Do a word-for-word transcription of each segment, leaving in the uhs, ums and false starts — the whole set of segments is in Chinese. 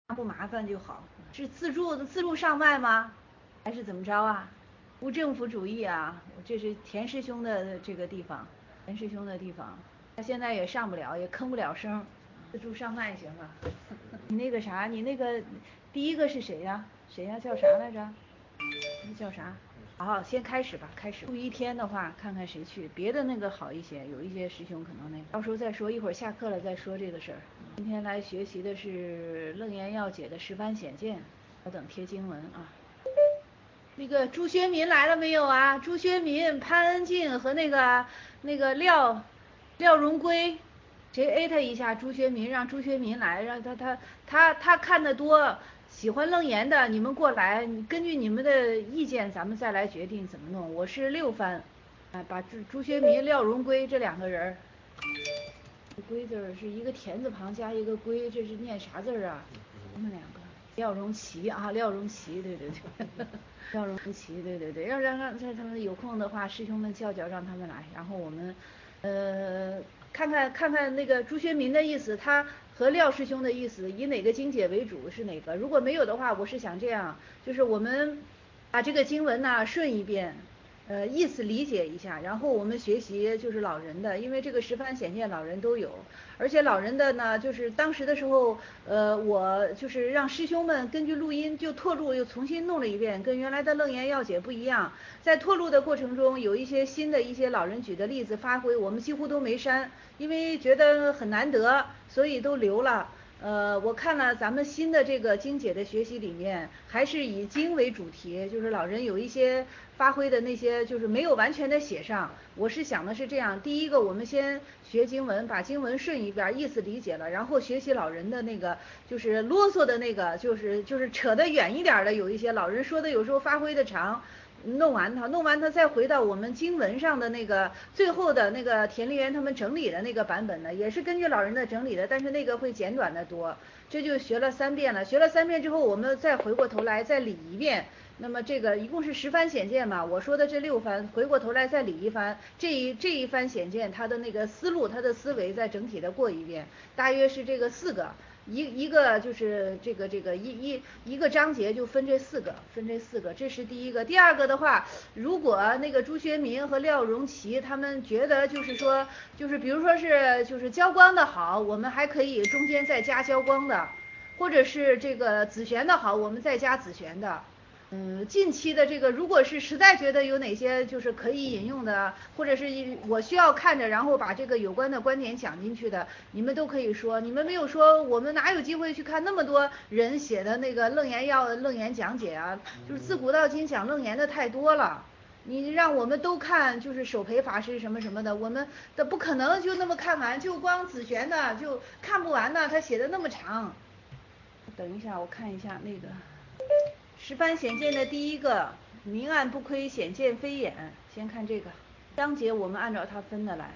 不麻烦就好。是自助自助上麦吗？还是怎么着啊？无政府主义啊，这是田师兄的这个地方，田师兄的地方，他现在也上不了，也吭不了声，自助上麦行吗？你那个啥，你那个第一个是谁呀？谁呀？叫啥来着？叫啥？好，先开始吧，开始。住一天的话，看看谁去，别的那个好一些，有一些师兄可能那个，到时候再说，一会儿下课了再说这个事儿。今天来学习的是《楞严要解》的十番显见，稍等贴经文啊。那个朱学民来了没有啊？朱学民、潘恩静和那个那个廖廖荣归，谁艾特一下朱学民，让朱学民来，让他他他他看得多，喜欢楞严的，你们过来，根据你们的意见，咱们再来决定怎么弄。我是六番，哎，把朱朱学民、廖荣归这两个人，归字是一个田字旁加一个归，这是念啥字啊？他们两个。廖荣奇啊，廖荣奇，对对对，廖荣奇，对对对，让让让让他们有空的话，师兄们叫叫，让他们来，然后我们，呃，看看看看那个朱学民的意思，他和廖师兄的意思以哪个经解为主是哪个？如果没有的话，我是想这样，就是我们把这个经文呢顺一遍。呃，意思理解一下，然后我们学习就是老人的，因为这个十番显见老人都有，而且老人的呢，就是当时的时候，呃，我就是让师兄们根据录音就拓录又重新弄了一遍，跟原来的楞严要解不一样，在拓录的过程中有一些新的一些老人举的例子发挥，我们几乎都没删，因为觉得很难得，所以都留了。呃，我看了咱们新的这个经解的学习里面，还是以经为主题，就是老人有一些发挥的那些，就是没有完全的写上。我是想的是这样，第一个我们先学经文，把经文顺一遍，意思理解了，然后学习老人的那个，就是啰嗦的那个，就是就是扯得远一点的，有一些老人说的有时候发挥的长。弄完它，弄完它再回到我们经文上的那个最后的那个田丽媛他们整理的那个版本呢，也是根据老人的整理的，但是那个会简短的多。这就学了三遍了，学了三遍之后，我们再回过头来再理一遍。那么这个一共是十番显见嘛，我说的这六番，回过头来再理一番，这一这一番显见，它的那个思路，它的思维再整体的过一遍，大约是这个四个。一一个就是这个这个一一一个章节就分这四个，分这四个，这是第一个。第二个的话，如果那个朱学民和廖荣奇他们觉得就是说，就是比如说是就是交光的好，我们还可以中间再加交光的，或者是这个紫玄的好，我们再加紫玄的。嗯，近期的这个，如果是实在觉得有哪些就是可以引用的，或者是我需要看着，然后把这个有关的观点讲进去的，你们都可以说。你们没有说，我们哪有机会去看那么多人写的那个楞严要楞严讲解啊？就是自古到今讲楞严的太多了，你让我们都看，就是首培法师什么什么的，我们的不可能就那么看完，就光紫玄的就看不完呢，他写的那么长。等一下，我看一下那个。十番显见的第一个，明暗不亏，显见非眼。先看这个章节，我们按照它分的来。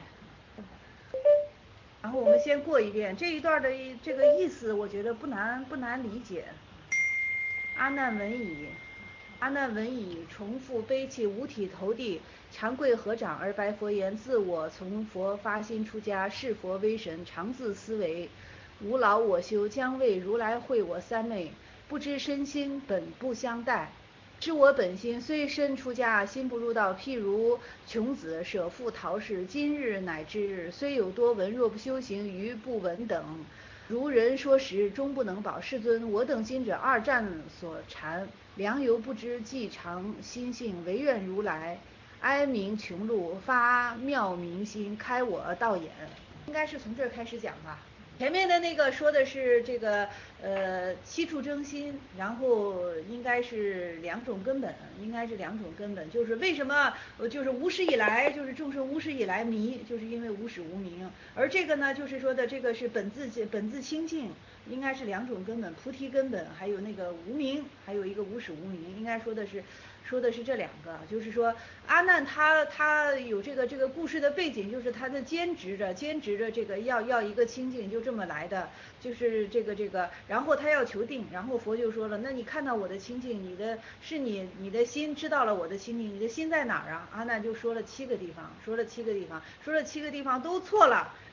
然后我们先过一遍这一段的这个意思，我觉得不难不难理解。阿难闻已，阿难闻已，重复悲泣，五体投地，长跪合掌而白佛言：自我从佛发心出家，是佛威神，常自思维，吾劳我修，将为如来会我三昧。不知身心本不相待，知我本心虽身出家，心不入道。譬如穷子舍父逃世，今日乃知日，虽有多闻，若不修行，余不闻等。如人说实，终不能保。世尊，我等今者二战所缠，良由不知，既常心性，唯愿如来哀鸣穷路，发妙明心，开我道眼。应该是从这儿开始讲吧。前面的那个说的是这个呃七处征心，然后应该是两种根本，应该是两种根本，就是为什么就是无始以来，就是众生无始以来迷，就是因为无始无明。而这个呢，就是说的这个是本自本自清净，应该是两种根本，菩提根本，还有那个无明，还有一个无始无明，应该说的是。说的是这两个，就是说阿难他他有这个这个故事的背景，就是他的兼职着兼职着这个要要一个清净，就这么来的，就是这个这个，然后他要求定，然后佛就说了，那你看到我的清净，你的是你你的心知道了我的清净，你的心在哪儿啊？阿难就说了七个地方，说了七个地方，说了七个地方都错了。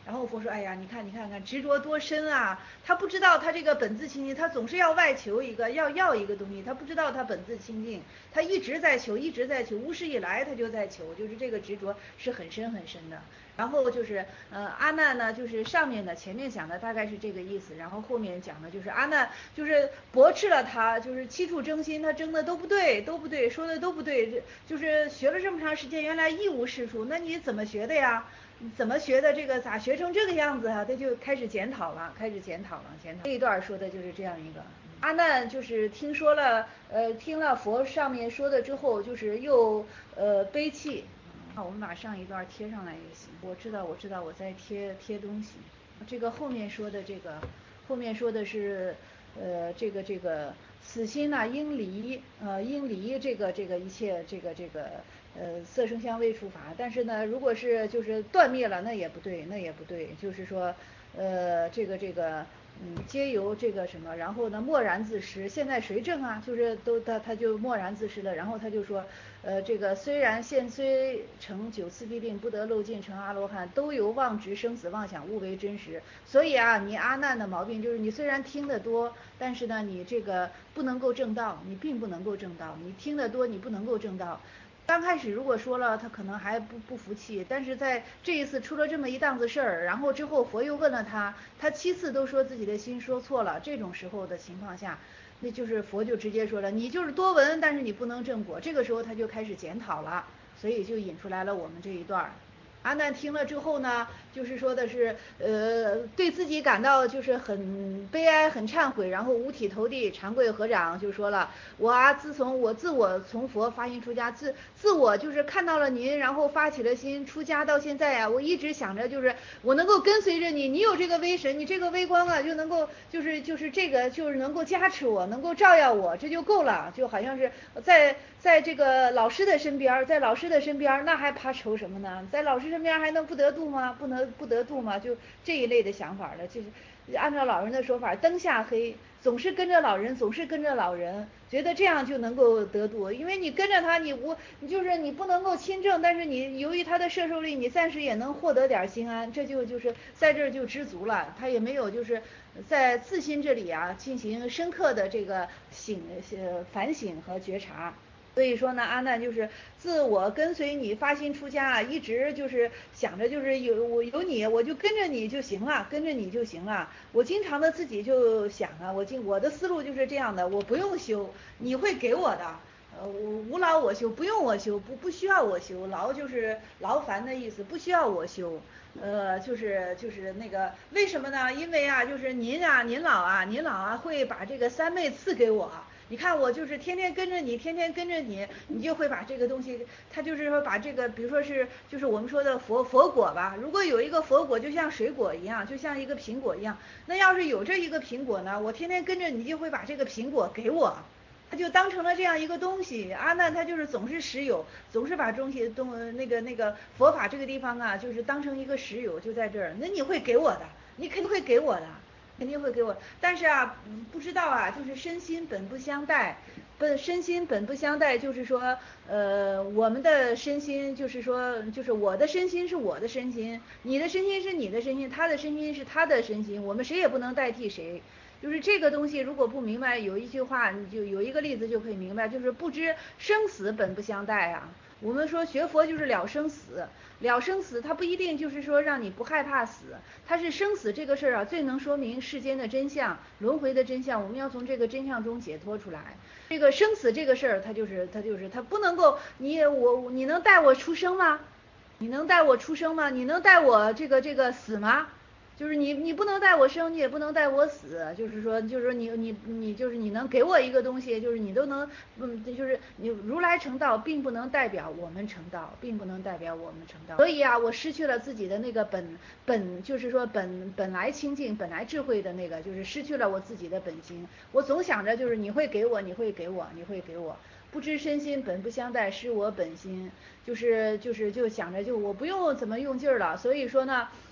然后佛说，哎呀，你看你看看执着多深啊，他不知道他这个本自清净，他总是要外求一个，要要一个东西，他不知道他本自清净，他一直在求，一直在求，无始以来他就在求，就是这个执着是很深很深的。然后就是呃阿难呢，就是上面的前面讲的大概是这个意思，然后后面讲的就是阿难就是驳斥了他，就是七处争心，他争的都不对，都不对，说的都不对，就是学了这么长时间，原来一无是处，那你怎么学的呀？怎么学的这个咋学成这个样子啊？他就开始检讨了，开始检讨了，检讨。这一段说的就是这样一个。阿难就是听说了，呃，听了佛上面说的之后，就是又呃悲泣。好，我们把上一段贴上来也行。我知道，我知道，我在贴贴东西。这个后面说的这个，后面说的是，呃，这个这个此心呢、啊、应离，呃，应离这个这个一切这个这个呃色声香味触法。但是呢，如果是就是断灭了，那也不对，那也不对。就是说，呃，这个这个。嗯，皆由这个什么，然后呢，默然自失。现在谁证啊？就是都他他就默然自失了。然后他就说，呃，这个虽然现虽成九次必定，不得漏尽成阿罗汉，都由妄执生死妄想误为真实。所以啊，你阿难的毛病就是你虽然听得多，但是呢，你这个不能够证道，你并不能够证道。你听得多，你不能够证道。刚开始如果说了，他可能还不不服气，但是在这一次出了这么一档子事儿，然后之后佛又问了他，他七次都说自己的心说错了，这种时候的情况下，那就是佛就直接说了，你就是多闻，但是你不能正果。这个时候他就开始检讨了，所以就引出来了我们这一段。阿难听了之后呢，就是说的是，呃，对自己感到就是很悲哀、很忏悔，然后五体投地，长跪合掌，就说了，我啊，自从我自我从佛发心出家，自自我就是看到了您，然后发起了心出家到现在呀、啊，我一直想着就是我能够跟随着你，你有这个威神，你这个微光啊，就能够就是就是这个就是能够加持我，能够照耀我，这就够了，就好像是在在这个老师的身边，在老师的身边，那还怕愁什么呢？在老师身边还能不得度吗？不能不得度吗？就这一类的想法了，就是按照老人的说法，灯下黑，总是跟着老人，总是跟着老人，觉得这样就能够得度。因为你跟着他，你无你就是你不能够亲政，但是你由于他的摄受力，你暂时也能获得点心安，这就就是在这儿就知足了。他也没有就是在自心这里啊进行深刻的这个醒呃反省和觉察。所以说呢，阿难就是自我跟随你发心出家啊，一直就是想着就是有我有你，我就跟着你就行了，跟着你就行了。我经常的自己就想啊，我经我的思路就是这样的，我不用修，你会给我的。呃，我无劳我修，不用我修，不不需要我修，劳就是劳烦的意思，不需要我修。呃，就是就是那个为什么呢？因为啊，就是您啊，您老啊，您老啊会把这个三昧赐给我。你看我就是天天跟着你，天天跟着你，你就会把这个东西，他就是说把这个，比如说是就是我们说的佛佛果吧，如果有一个佛果，就像水果一样，就像一个苹果一样，那要是有这一个苹果呢，我天天跟着你，就会把这个苹果给我。他就当成了这样一个东西，阿难他就是总是实有，总是把东西东那个那个佛法这个地方啊，就是当成一个实有，就在这儿。那你会给我的，你肯定会给我的，肯定会给我。但是啊，不知道啊，就是身心本不相待，本身心本不相待，就是说，呃，我们的身心就是说，就是我的身心是我的身心，你的身心是你的身心，他的身心是他的身心，我们谁也不能代替谁。就是这个东西如果不明白，有一句话你就有一个例子就可以明白，就是不知生死本不相待啊。我们说学佛就是了生死，了生死它不一定就是说让你不害怕死，它是生死这个事儿啊最能说明世间的真相，轮回的真相，我们要从这个真相中解脱出来。这个生死这个事儿它就是它就是它不能够你我你能带我出生吗？你能带我出生吗？你能带我这个这个死吗？就是你你不能带我生，你也不能带我死，就是说就是说你你你就是你能给我一个东西，就是你都能嗯就是你如来成道并不能代表我们成道，并不能代表我们成道。所以啊，我失去了自己的那个本本就是说本本来清净本来智慧的那个，就是失去了我自己的本心。我总想着就是你会给我你会给我你会给我，不知身心本不相待，失我本心，就是就是就想着就我不用怎么用劲儿了。所以说呢。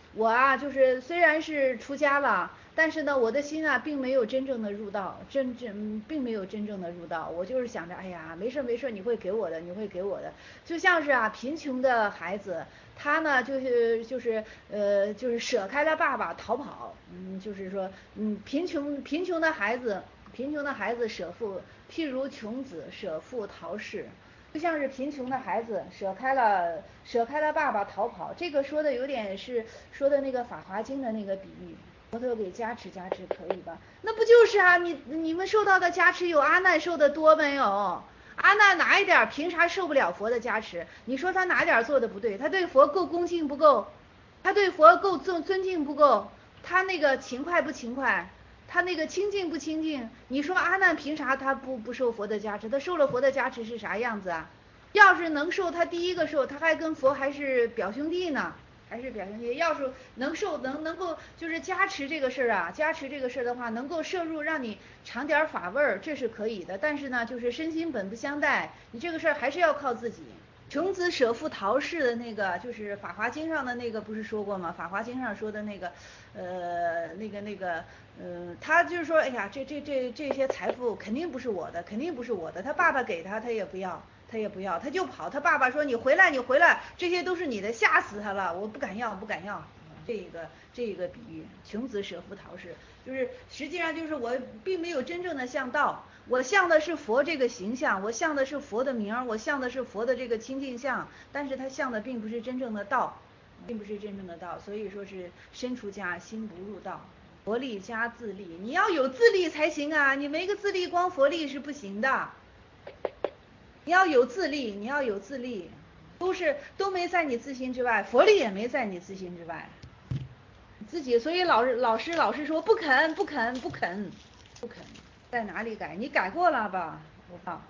我啊，就是虽然是出家了，但是呢，我的心啊，并没有真正的入道，真正并没有真正的入道。我就是想着，哎呀，没事没事，你会给我的，你会给我的。就像是啊，贫穷的孩子，他呢，就是就是呃，就是舍开了爸爸逃跑，嗯，就是说，嗯，贫穷贫穷的孩子，贫穷的孩子舍父，譬如穷子舍父逃逝。就像是贫穷的孩子舍开了舍开了爸爸逃跑，这个说的有点是说的那个《法华经》的那个比喻，佛陀给加持加持可以吧？那不就是啊？你你们受到的加持有阿难受的多没有？阿难哪一点凭啥受不了佛的加持？你说他哪点做的不对？他对佛够恭敬不够？他对佛够尊尊敬不够？他那个勤快不勤快？他那个清净不清净？你说阿难凭啥他不不受佛的加持？他受了佛的加持是啥样子啊？要是能受，他第一个受，他还跟佛还是表兄弟呢，还是表兄弟。要是能受，能能够就是加持这个事儿啊，加持这个事儿的话，能够摄入让你尝点法味儿，这是可以的。但是呢，就是身心本不相待，你这个事儿还是要靠自己。穷子舍父逃逝的那个，就是《法华经》上的那个，不是说过吗？《法华经》上说的那个，呃，那个那个，呃，他就是说，哎呀，这这这这些财富肯定不是我的，肯定不是我的。他爸爸给他，他也不要，他也不要，他就跑。他爸爸说：“你回来，你回来，这些都是你的，吓死他了！我不敢要，不敢要。”这一个这一个比喻，穷子舍父逃逝，就是实际上就是我并没有真正的向道，我向的是佛这个形象，我向的是佛的名，我向的是佛的这个清净相，但是他向的并不是真正的道，并不是真正的道，所以说是身出家心不入道。佛力加自力，你要有自力才行啊，你没个自力光佛力是不行的，你要有自力，你要有自力，都是都没在你自心之外，佛力也没在你自心之外。自己，所以老师老师老师说不肯不肯不肯不肯，在哪里改？你改过了吧？我报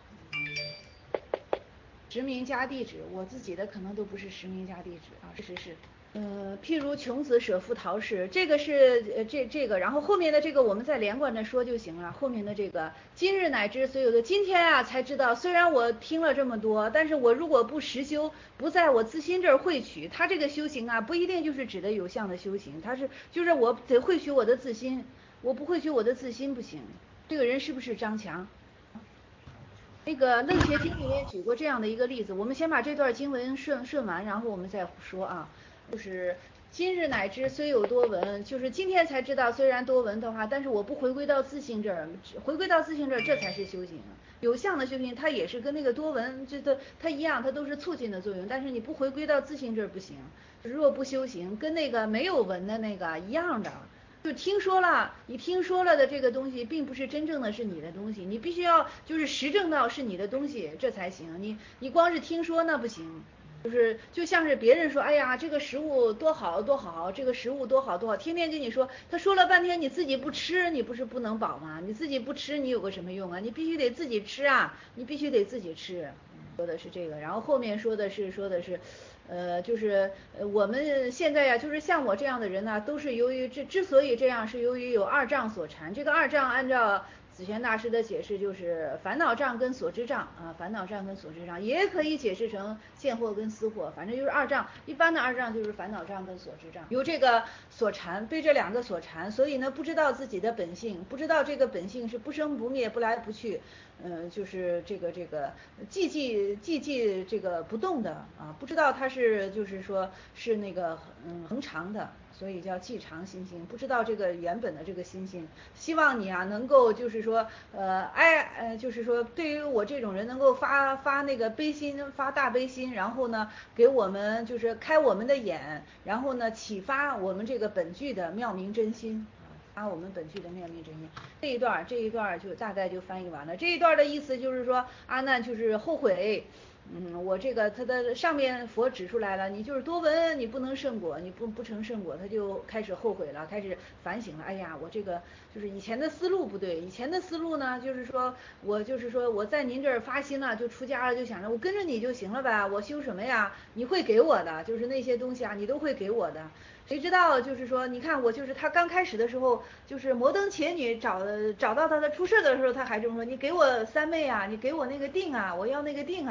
实名加地址，我自己的可能都不是实名加地址啊，确实是。呃，譬如穷子舍父逃逝，这个是呃这这个，然后后面的这个我们再连贯着说就行了。后面的这个今日乃知所有的今天啊才知道，虽然我听了这么多，但是我如果不实修，不在我自心这儿汇取，他这个修行啊不一定就是指的有相的修行，他是就是我得汇取我的自心，我不汇取我的自心不行。这个人是不是张强？那个楞伽经里面举过这样的一个例子，我们先把这段经文顺顺完，然后我们再说啊。就是今日乃知虽有多闻，就是今天才知道，虽然多闻的话，但是我不回归到自性这儿，回归到自性这儿，这才是修行。有相的修行，它也是跟那个多闻，这它它一样，它都是促进的作用，但是你不回归到自性这儿不行。若不修行，跟那个没有闻的那个一样的。就听说了，你听说了的这个东西，并不是真正的是你的东西，你必须要就是实证到是你的东西，这才行。你你光是听说那不行，就是就像是别人说，哎呀，这个食物多好多好，这个食物多好多好，天天跟你说，他说了半天，你自己不吃，你不是不能饱吗？你自己不吃，你有个什么用啊？你必须得自己吃啊，你必须得自己吃。说的是这个，然后后面说的是说的是。呃，就是呃，我们现在呀，就是像我这样的人呢，都是由于之之所以这样，是由于有二障所缠。这个二障，按照紫玄大师的解释，就是烦恼障跟所知障啊，烦恼障跟所知障，也可以解释成现惑跟思惑，反正就是二障。一般的二障就是烦恼障跟所知障，由这个所缠，被这两个所缠，所以呢，不知道自己的本性，不知道这个本性是不生不灭、不来不去。嗯、呃，就是这个这个寂寂寂寂这个不动的啊，不知道它是就是说是那个嗯恒常的，所以叫寂常心性，不知道这个原本的这个心性。希望你啊能够就是说呃哎呃就是说对于我这种人能够发发那个悲心，发大悲心，然后呢给我们就是开我们的眼，然后呢启发我们这个本具的妙明真心。啊，我们本具的妙明真心，这一段这一段就大概就翻译完了。这一段的意思就是说，阿难就是后悔，嗯，我这个他的上面佛指出来了，你就是多闻，你不能胜果，你不不成胜果，他就开始后悔了，开始反省了。哎呀，我这个就是以前的思路不对，以前的思路呢，就是说我就是说我在您这儿发心了，就出家了，就想着我跟着你就行了呗，我修什么呀？你会给我的，就是那些东西啊，你都会给我的。谁知道就是说，你看我就是他刚开始的时候，就是摩登伽女找找到他的出事的时候，他还这么说：“你给我三昧啊，你给我那个定啊，我要那个定啊。”就是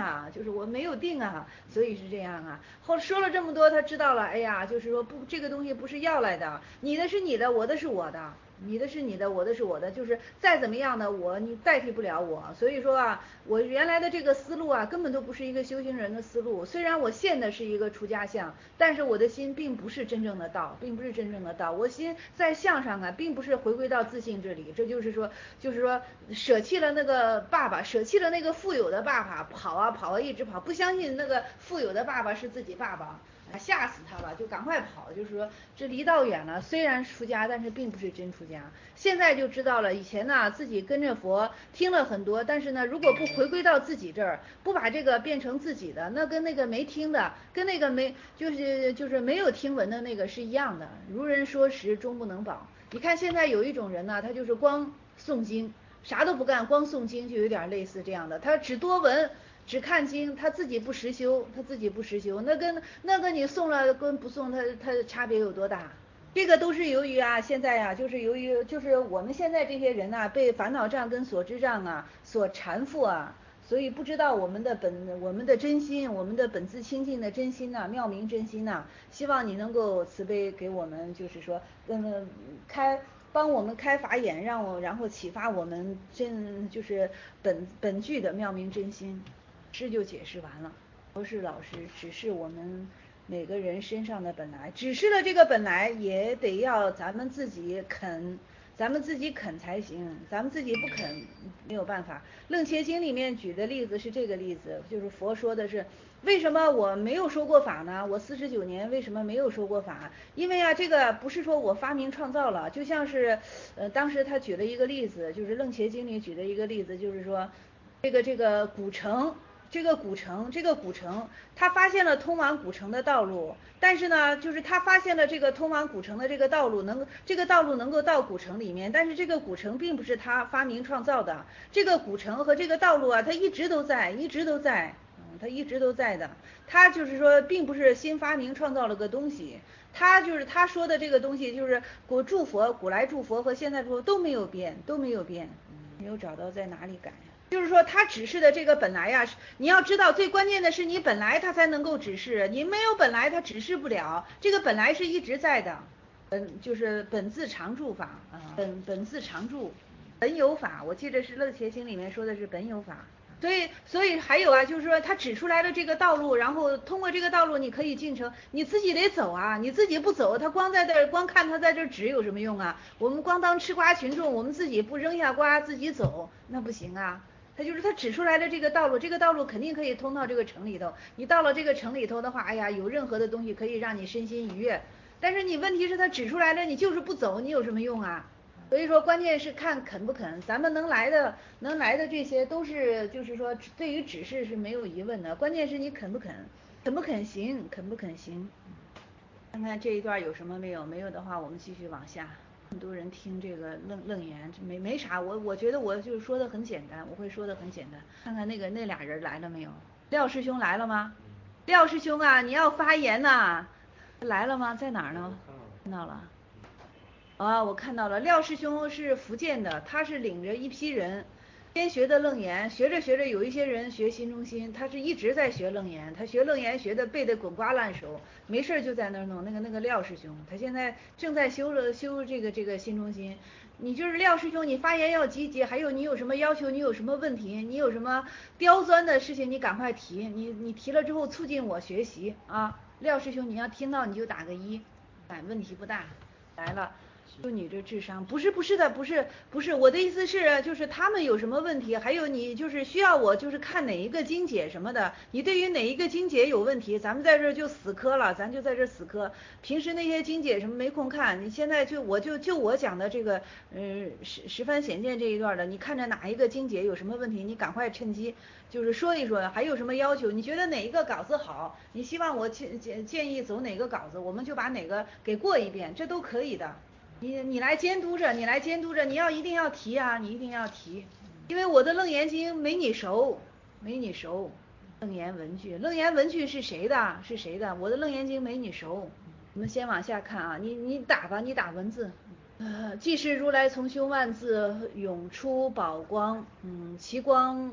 就是我没有定啊，所以是这样啊。后说了这么多，他知道了，哎呀，就是说不，这个东西不是要来的，你的是你的，我的是我的。你的是你的，我的是我的，就是再怎么样的我，你代替不了我。所以说啊，我原来的这个思路啊，根本都不是一个修行人的思路。虽然我现的是一个出家相，但是我的心并不是真正的道，并不是真正的道。我心在相上啊，并不是回归到自信这里。这就是说，就是说舍弃了那个爸爸，舍弃了那个富有的爸爸，跑啊跑啊一直跑，不相信那个富有的爸爸是自己爸爸。吓死他了，就赶快跑。就是说这离道远了，虽然出家，但是并不是真出家。现在就知道了，以前呢自己跟着佛听了很多，但是呢如果不回归到自己这儿，不把这个变成自己的，那跟那个没听的，跟那个没就是就是没有听闻的那个是一样的。如人说实，终不能保。你看现在有一种人呢，他就是光诵经，啥都不干，光诵经，就有点类似这样的，他只多闻只看经，他自己不实修，他自己不实修，那跟那跟你送了跟不送，他他差别有多大？这个都是由于啊，现在啊，就是由于就是我们现在这些人呐、啊，被烦恼障跟所知障啊所缠缚啊，所以不知道我们的本我们的真心，我们的本自清净的真心呐、啊，妙明真心呐、啊，希望你能够慈悲给我们，就是说嗯开。帮我们开法眼，让我然后启发我们真就是本本具的妙明真心。诗就解释完了，都是老师指示我们每个人身上的本来，指示了这个本来也得要咱们自己肯，咱们自己肯才行，咱们自己不肯没有办法。楞伽经里面举的例子是这个例子，就是佛说的是为什么我没有说过法呢？我四十九年为什么没有说过法？因为啊，这个不是说我发明创造了，就像是呃当时他举了一个例子，就是楞伽经里举的一个例子，就是说这个这个古城。这个古城，这个古城，他发现了通往古城的道路，但是呢，就是他发现了这个通往古城的这个道路能，这个道路能够到古城里面，但是这个古城并不是他发明创造的，这个古城和这个道路啊，它一直都在，一直都在，嗯，它一直都在的，他就是说，并不是新发明创造了个东西，他就是他说的这个东西，就是古诸佛、古来诸佛和现在诸佛都没有变，都没有变，没有找到在哪里改。就是说他指示的这个本来呀，你要知道最关键的是你本来他才能够指示，你没有本来他指示不了，这个本来是一直在的，本就是本自常住法啊，本本自常住，本有法，我记得是楞伽经里面说的是本有法。所以，所以还有啊，就是说他指出来了这个道路，然后通过这个道路你可以进城，你自己得走啊，你自己不走，他光在这儿光看他在这儿指有什么用啊？我们光当吃瓜群众，我们自己不扔下瓜自己走，那不行啊。他就是他指出来的这个道路，这个道路肯定可以通到这个城里头。你到了这个城里头的话，哎呀，有任何的东西可以让你身心愉悦。但是你问题是，他指出来了，你就是不走，你有什么用啊？所以说，关键是看肯不肯。咱们能来的，能来的这些都是，就是说，对于指示是没有疑问的。关键是你肯不肯，肯不肯行，肯不肯行。看看这一段有什么没有？没有的话，我们继续往下。很多人听这个楞楞严，没没啥，我我觉得我就说的很简单，我会说的很简单。看看那个那俩人来了没有？廖师兄来了吗？廖师兄啊，你要发言呐、来了吗？在哪儿呢？看到了。啊，我看到了，廖师兄是福建的，他是领着一批人，先学的楞严，学着学着有一些人学心中心，他是一直在学楞严，他学楞严学的背的滚瓜烂熟，没事就在那儿弄。那个那个廖师兄，他现在正在修了修这个这个心中心。你就是廖师兄，你发言要积极，还有你有什么要求，你有什么问题，你有什么刁钻的事情，你赶快提，你你提了之后促进我学习啊。廖师兄，你要听到你就打个一，哎，问题不大。来了。就你这智商，不是不是的，不是不是，我的意思是，就是他们有什么问题，还有你就是需要我就是看哪一个经解什么的，你对于哪一个经解有问题，咱们在这就死磕了，咱就在这死磕。平时那些经解什么没空看，你现在就我就就我讲的这个，嗯，十十番显见这一段的，你看着哪一个经解有什么问题，你赶快趁机就是说一说，还有什么要求？你觉得哪一个稿子好？你希望我建建建议走哪个稿子，我们就把哪个给过一遍，这都可以的。你你来监督着，你来监督着，你要一定要提啊，你一定要提，因为我的楞严经没你熟，没你熟。楞严文具，楞严文具是谁的？是谁的？我的楞严经没你熟。我们先往下看啊，你你打吧，你打文字。呃，既是如来从胸万字涌出宝光，嗯，其光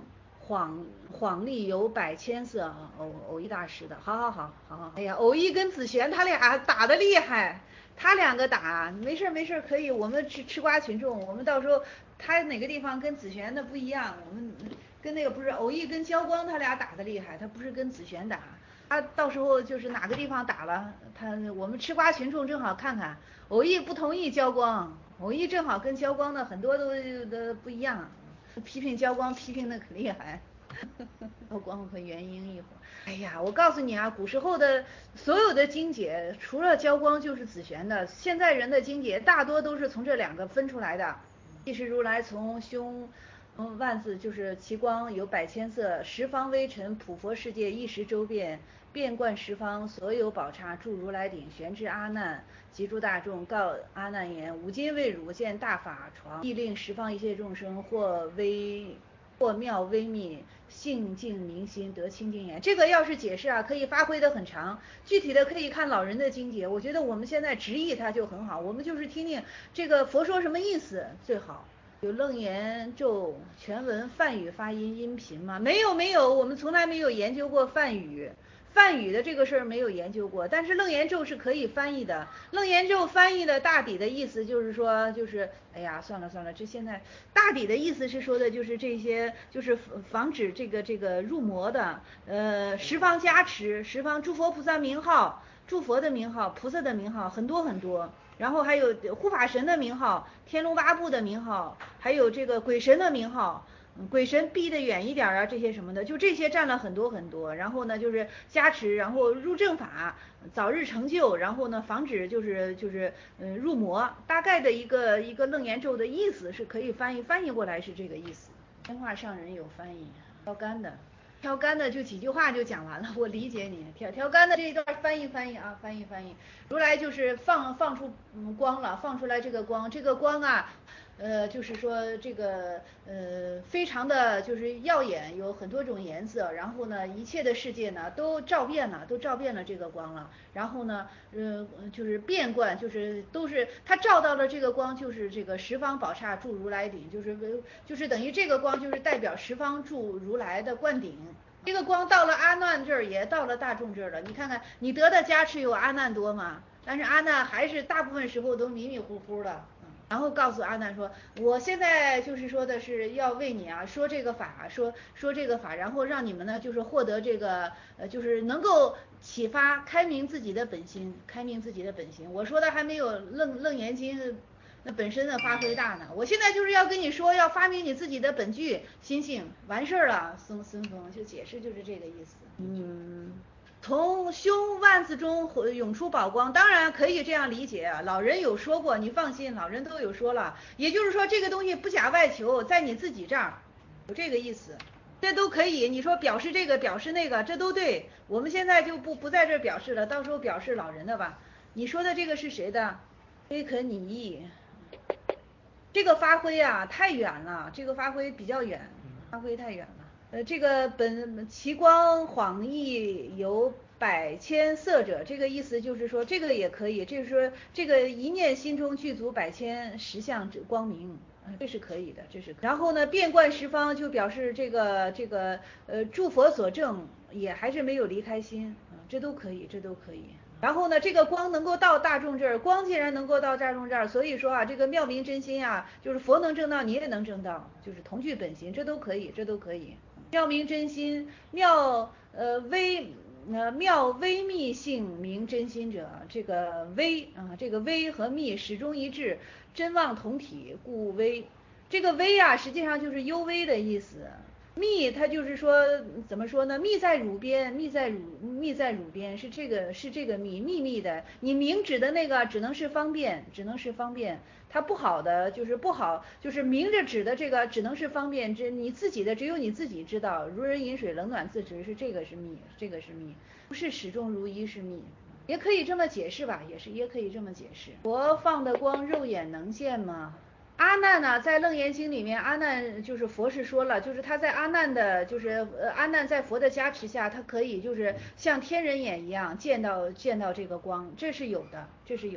晃晃力有百千色啊，偶偶一大师的，好好好好好。哎呀，偶一跟子璇他俩打的厉害，他两个打，没事没事可以，我们吃吃瓜群众，我们到时候他哪个地方跟子璇的不一样，我们跟那个不是偶一跟焦光他俩打的厉害，他不是跟子璇打，他到时候就是哪个地方打了，他我们吃瓜群众正好看看，偶一不同意焦光，偶一正好跟焦光的很多都都不一样。批评焦光批评的可厉害，焦光和元婴一会儿。哎呀，我告诉你啊，古时候的所有的经解，除了焦光就是子璇的，现在人的经解大多都是从这两个分出来的。既是如来从胸嗯万字就是其光有百千色，十方微尘普佛世界一时周遍，遍贯十方所有宝刹，住如来顶，悬至阿难。及诸大众告阿难言：吾今为汝见大法床，亦令十方一切众生或微或妙微密，性净明心得清净眼。这个要是解释啊，可以发挥的很长，具体的可以看老人的经解。我觉得我们现在直译它就很好，我们就是听听这个佛说什么意思最好。有楞严咒全文梵语发音音频吗？没有没有，我们从来没有研究过梵语。梵语的这个事儿没有研究过，但是楞严咒是可以翻译的。楞严咒翻译的大抵的意思就是说，就是哎呀，算了算了，这现在大抵的意思是说的就是这些，就是防止这个这个入魔的，呃，十方加持，十方诸佛菩萨名号，诸佛的名号，菩萨的名号很多很多。然后还有护法神的名号，天龙八部的名号，还有这个鬼神的名号。鬼神避得远一点啊，这些什么的，就这些占了很多很多。然后呢，就是加持，然后入正法，早日成就，然后呢，防止就是就是嗯入魔。大概的一个一个楞严咒的意思是可以翻译翻译过来是这个意思。天化上人有翻译，挑干的，挑干的就几句话就讲完了，我理解你。挑挑干的这一段翻译翻译啊，翻译翻译。如来就是放放出光了，放出来这个光，这个光啊。呃，就是说这个呃，非常的就是耀眼，有很多种颜色。然后呢，一切的世界呢都照遍了，都照遍了这个光了。然后呢，呃，就是遍贯，就是都是它照到了这个光，就是这个十方宝刹住如来顶，就是就是等于这个光就是代表十方住如来的灌顶。这个光到了阿难这儿，也到了大众这儿了。你看看，你得的加持有阿难多吗？但是阿难还是大部分时候都迷迷糊糊的。然后告诉阿难说，我现在就是说的是要为你啊说这个法，说说这个法，然后让你们呢就是获得这个呃就是能够启发开明自己的本心，开明自己的本心。我说的还没有楞楞严经那本身的发挥大呢，我现在就是要跟你说，要发明你自己的本具心性，完事儿了。孙孙峰就解释就是这个意思。嗯。从胸万字中涌出宝光，当然可以这样理解，老人有说过，你放心，老人都有说了，也就是说这个东西不假外求，在你自己这儿，有这个意思，这都可以。你说表示这个表示那个，这都对。我们现在就不不在这表示了，到时候表示老人的吧。你说的这个是谁的？非肯拟意，这个发挥啊太远了，这个发挥比较远，发挥太远了。呃，这个本其光晃熠有百千色者，这个意思就是说，这个也可以，就是说这个一念心中具足百千十相之光明，这是可以的，这是。然后呢，遍贯十方就表示这个这个呃诸佛所证也还是没有离开心，啊，这都可以，这都可以。然后呢，这个光能够到大众这儿，光既然能够到大众这儿，所以说啊，这个妙明真心啊，就是佛能证到，你也能证到，就是同具本心，这都可以，这都可以。妙明真心，妙呃微呃妙微密性明真心者，这个微啊，这个微和密始终一致，真妄同体，故微。这个微啊，实际上就是幽微的意思。密它就是说怎么说呢？密在乳边，密在乳密在乳边是这个是这个密秘密的。你明指的那个只能是方便，只能是方便。它不好的就是不好，就是明着指的这个只能是方便，这你自己的只有你自己知道。如人饮水，冷暖自知，是这个是密，这个是密，不是始终如一是密。也可以这么解释吧，也是也可以这么解释。佛放的光，肉眼能见吗？阿难呢，在楞严经里面，阿难就是佛是说了，就是他在阿难的，就是呃阿难在佛的加持下，他可以就是像天人眼一样见到见到这个光，这是有的，这是有的。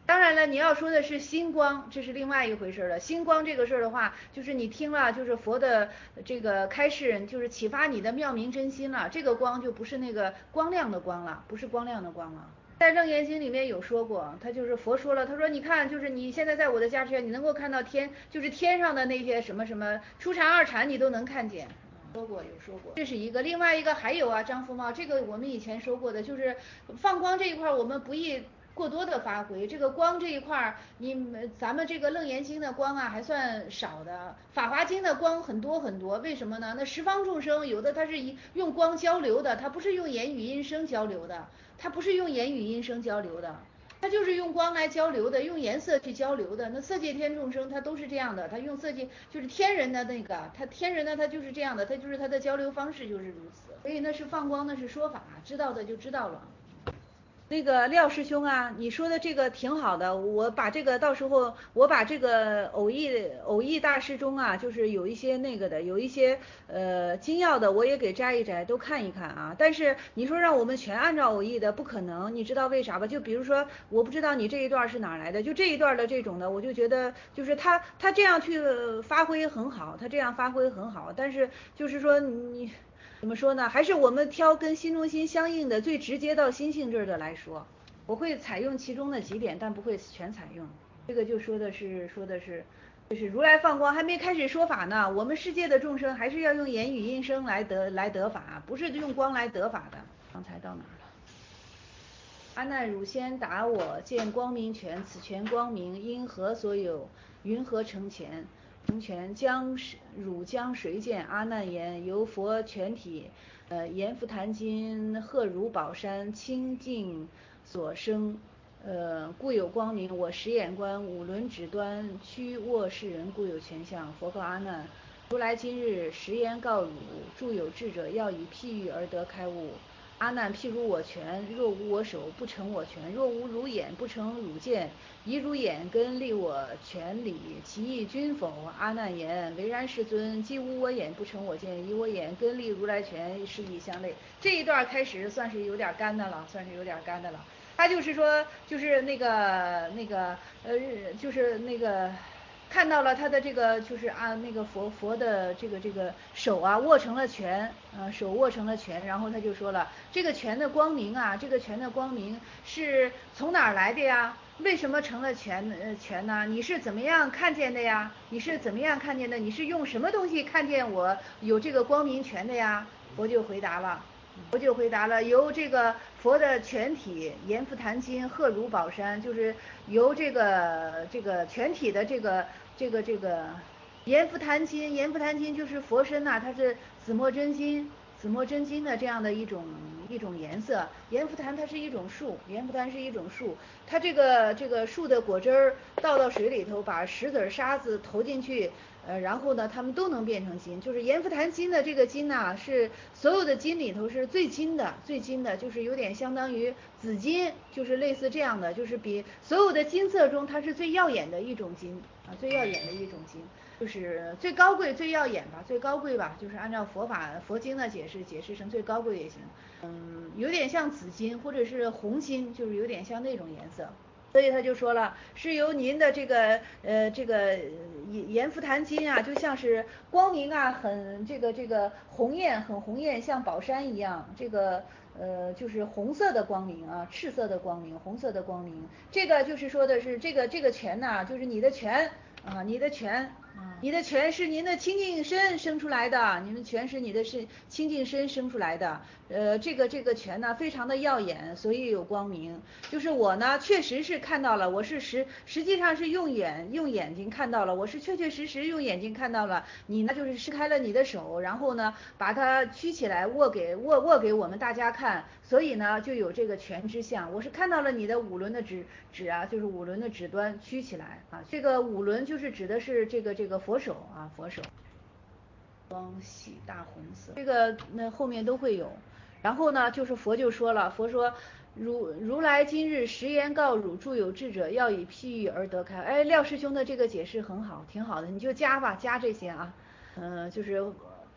当然了，你要说的是星光，这是另外一回事了。星光这个事儿的话，就是你听了，就是佛的这个开示，就是启发你的妙明真心了。这个光就不是那个光亮的光了，不是光亮的光了。在《楞严经》里面有说过，他就是佛说了，他说你看，就是你现在在我的加持下，你能够看到天，就是天上的那些什么什么初禅二禅，你都能看见。说过有说过，这是一个，另外一个还有啊，张福茂，这个我们以前说过的，就是放光这一块，我们不宜过多的发挥。这个光这一块，你咱们这个楞严经的光啊还算少的，法华经的光很多很多。为什么呢？那十方众生有的他是用光交流的，他不是用言语音声交流的，他不是用言语音声交流的。它就是用光来交流的，用颜色去交流的。那色界天众生，他都是这样的，他用色界就是天人的那个，他天人的他就是这样的，他就是他的交流方式就是如此。所以那是放光，那是说法，知道的就知道了。那个廖师兄啊，你说的这个挺好的，我把这个到时候我把这个偶义偶义大师中啊，就是有一些那个的，有一些呃精要的，我也给摘一摘，都看一看啊。但是你说让我们全按照偶义的，不可能，你知道为啥吧？就比如说，我不知道你这一段是哪来的，就这一段的这种的，我就觉得就是他他这样去发挥很好，他这样发挥很好，但是就是说你。怎么说呢？还是我们挑跟心中心相应的、最直接到心性这儿的来说，我会采用其中的几点，但不会全采用。这个就说的是说的是，就是如来放光还没开始说法呢，我们世界的众生还是要用言语音声来得来得法，不是用光来得法的。刚才到哪儿了？阿难汝先答我，见光明泉，此泉光明，因何所有？云何成泉？成泉将汝将谁见？阿难言：由佛全体，呃，阎浮檀金，鹤如宝山，清净所生，呃，故有光明。我十眼观，五轮指端，屈卧世人，故有泉相。佛告阿难：如来今日实言告汝，著有智者要以譬喻而得开悟。阿难，譬如我拳，若无我手，不成我拳；若无汝眼，不成汝见。以汝眼根立我拳理，其意均否？阿难言：唯然世尊。既无我眼，不成我见；以我眼根立如来拳，是以相类。这一段开始算是有点干的了，算是有点干的了。他就是说，就是那个那个呃，就是那个。看到了他的这个就是啊那个佛佛的这个这个手啊握成了拳，呃手握成了拳，然后他就说了这个拳的光明啊，这个拳的光明是从哪儿来的呀？为什么成了拳呃拳呢？你是怎么样看见的呀？你是怎么样看见的？你是用什么东西看见我有这个光明拳的呀？佛就回答了。佛就回答了，由这个佛的全体阎浮檀金鹤如宝山，就是由这个这个全体的这个这个这个阎浮檀金，阎浮檀金就是佛身呐、啊，它是紫墨真金，紫墨真金的这样的一种一种颜色。阎浮檀它是一种树，阎浮檀是一种树，它这个这个树的果汁儿倒到水里头，把石子沙子投进去。呃，然后呢，它们都能变成金，就是阎浮檀金的这个金呐、啊，是所有的金里头是最金的，最金的，就是有点相当于紫金，就是类似这样的，就是比所有的金色中它是最耀眼的一种金啊，最耀眼的一种金，就是最高贵、最耀眼吧，最高贵吧，就是按照佛法佛经的解释，解释成最高贵也行，嗯，有点像紫金或者是红金，就是有点像那种颜色。所以他就说了，是由您的这个呃这个阎浮檀金啊，就像是光明啊，很这个这个红艳，很红艳，像宝山一样，这个呃就是红色的光明啊，赤色的光明，红色的光明。这个就是说的是这个这个泉呐、啊，就是你的泉啊，你的泉。你的泉是您的清净身生出来的，您的泉是你的是清净身生出来的，呃，这个这个泉呢非常的耀眼，所以有光明。就是我呢确实是看到了，我是实实际上是用眼用眼睛看到了，我是确确实实用眼睛看到了。你呢就是施开了你的手，然后呢把它曲起来握给握握给我们大家看，所以呢就有这个泉之相。我是看到了你的五轮的指指啊，就是五轮的指端曲起来啊，这个五轮就是指的是这个这个佛手啊，佛手。光喜大红色，这个那后面都会有。然后呢，就是佛就说了，佛说如如来今日实言告汝，著有智者要以譬喻而得开。哎，廖师兄的这个解释很好，挺好的，你就加吧，加这些啊，嗯、呃，就是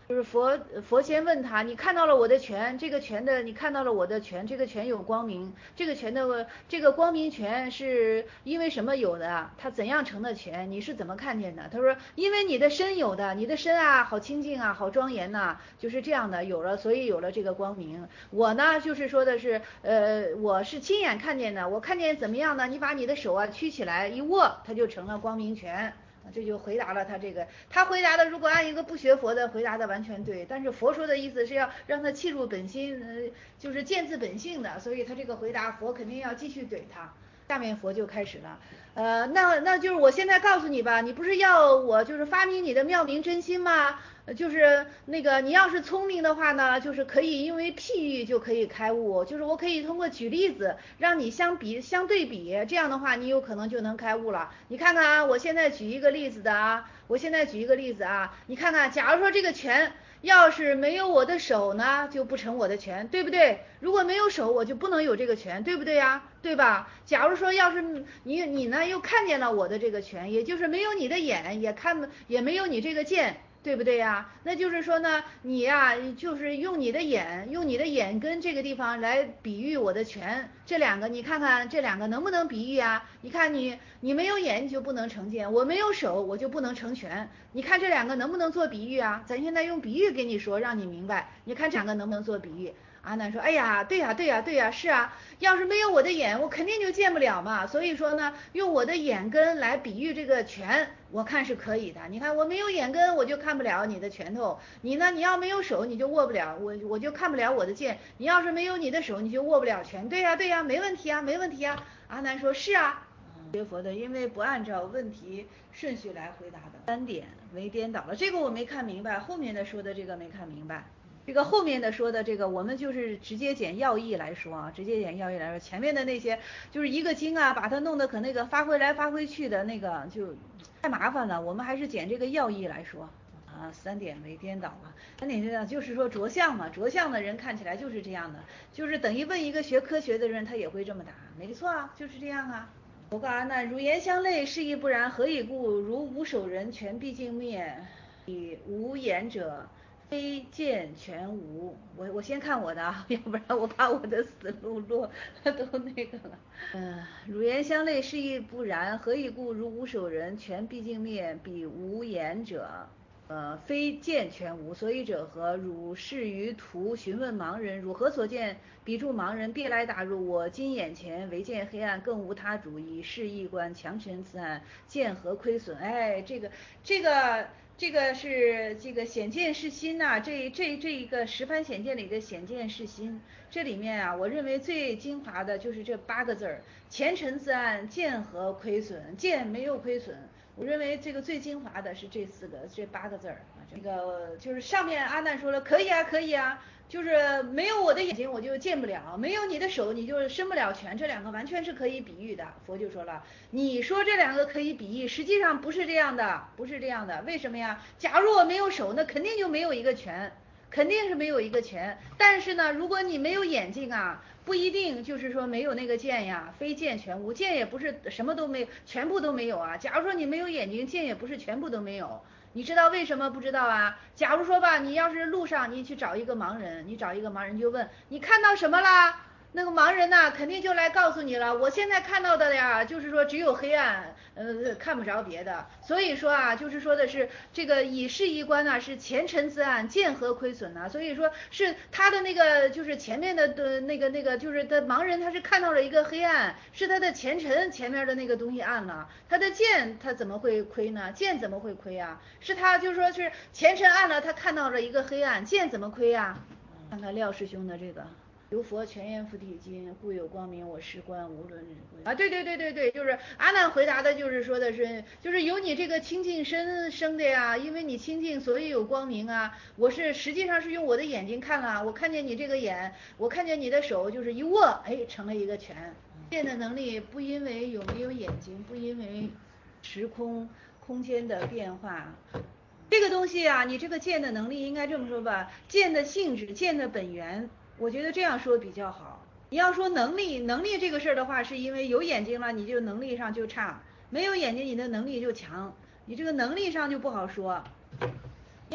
就是佛佛先问他，你看到了我的拳，这个拳的你看到了我的拳，这个拳有光明，这个拳的这个光明拳是因为什么有的？它怎样成的拳？你是怎么看见的？他说因为你的身有的，你的身啊好清净啊，好庄严呐、啊，就是这样的，有了所以有了这个光明。我呢就是说的是，呃，我是亲眼看见的，我看见怎么样呢？你把你的手啊曲起来一握，它就成了光明拳。这就回答了他这个，他回答的如果按一个不学佛的回答的完全对，但是佛说的意思是要让他契入本心，呃，就是见自本性的，所以他这个回答佛肯定要继续怼他。下面佛就开始了，呃，那那就是我现在告诉你吧，你不是要我就是发明你的妙明真心吗？就是那个你要是聪明的话呢，就是可以因为譬喻就可以开悟，就是我可以通过举例子让你相比相对比，这样的话你有可能就能开悟了。你看看啊，我现在举一个例子的啊，我现在举一个例子啊，你看看，假如说这个拳要是没有我的手呢，就不成我的拳，对不对？如果没有手，我就不能有这个拳，对不对呀？对吧？假如说要是你你呢又看见了我的这个拳，也就是没有你的眼，也看也没有你这个剑。对不对呀？那就是说呢，你呀，就是用你的眼，用你的眼根这个地方来比喻我的拳，这两个你看看这两个能不能比喻啊？你看你你没有眼你就不能成剑，我没有手我就不能成拳，你看这两个能不能做比喻啊？咱现在用比喻给你说，让你明白，你看这两个能不能做比喻？阿难说，哎呀，对呀，对呀，对呀，是啊，要是没有我的眼，我肯定就见不了嘛。所以说呢，用我的眼根来比喻这个拳，我看是可以的。你看我没有眼根，我就看不了你的拳头；你呢，你要没有手，你就握不了我，我就看不了我的剑。你要是没有你的手，你就握不了拳。对呀，对呀，没问题啊，没问题啊。阿难说，是啊。学佛的，因为不按照问题顺序来回答的，三点为颠倒了。这个我没看明白，后面的说的这个没看明白。这个后面的说的这个，我们就是直接捡要义来说啊，直接捡要义来说，前面的那些就是一个经啊，把它弄得可那个发挥来发挥去的那个就太麻烦了，我们还是捡这个要义来说啊。三点为颠倒了，三点颠倒就是说着相嘛，着相的人看起来就是这样的，就是等于问一个学科学的人，他也会这么答，没错啊，就是这样啊。我告阿难，汝言相类，是亦不然，何以故？如无手人，权必尽灭，以无眼者。非见全无，我我先看我的啊，要不然我把我的思路落都那个了。嗯、呃，汝言相类，是亦不然，何以故？如无手人，权必尽灭，彼无眼者。呃，非见全无，所以者何？汝视于途，询问盲人，汝何所见？彼诸盲人，别来打入我今眼前，唯见黑暗，更无他主，以是一观，强陈此案，见何亏损？哎，这个这个。这个是这个显见是心呐、啊，这这这一个十番显见里的显见是心，这里面啊，我认为最精华的就是这八个字儿：前尘自暗，见何亏损？见没有亏损。我认为这个最精华的是这四个这八个字儿啊，这个就是上面阿难说了，可以啊，可以啊。就是没有我的眼睛我就见不了，没有你的手你就伸不了拳，这两个完全是可以比喻的。佛就说了，你说这两个可以比喻，实际上不是这样的，不是这样的。为什么呀？假如我没有手，那肯定就没有一个拳，肯定是没有一个拳。但是呢，如果你没有眼睛啊，不一定就是说没有那个剑呀，非剑全无，剑也不是什么都没有，全部都没有啊。假如说你没有眼睛，剑也不是全部都没有。你知道为什么不知道啊？假如说吧，你要是路上你去找一个盲人，你找一个盲人就问你看到什么啦？那个盲人呢，肯定就来告诉你了。我现在看到的呀，就是说只有黑暗，呃，看不着别的。所以说啊，就是说的是这个以是一观呢，是前尘自暗，见何亏损呢？所以说是他的那个就是前面的的那个那个就是的盲人，他是看到了一个黑暗，是他的前尘前面的那个东西暗了，他的见他怎么会亏呢？见怎么会亏啊？是他就是说是前尘暗了，他看到了一个黑暗，见怎么亏啊？看看廖师兄的这个。由佛全言菩提经，故有光明我实观，无论日归啊，对对对对对，就是阿难回答的，就是说的是，就是有你这个清净身生的呀，因为你清净，所以有光明啊。我是实际上是用我的眼睛看了，我看见你这个眼，我看见你的手，就是一握，哎，成了一个拳。见的能力不因为有没有眼睛，不因为时空空间的变化。这个东西啊，你这个见的能力应该这么说吧，见的性质，见的本源，我觉得这样说比较好。你要说能力，能力这个事儿的话，是因为有眼睛了，你就能力上就差；没有眼睛，你的能力就强。你这个能力上就不好说。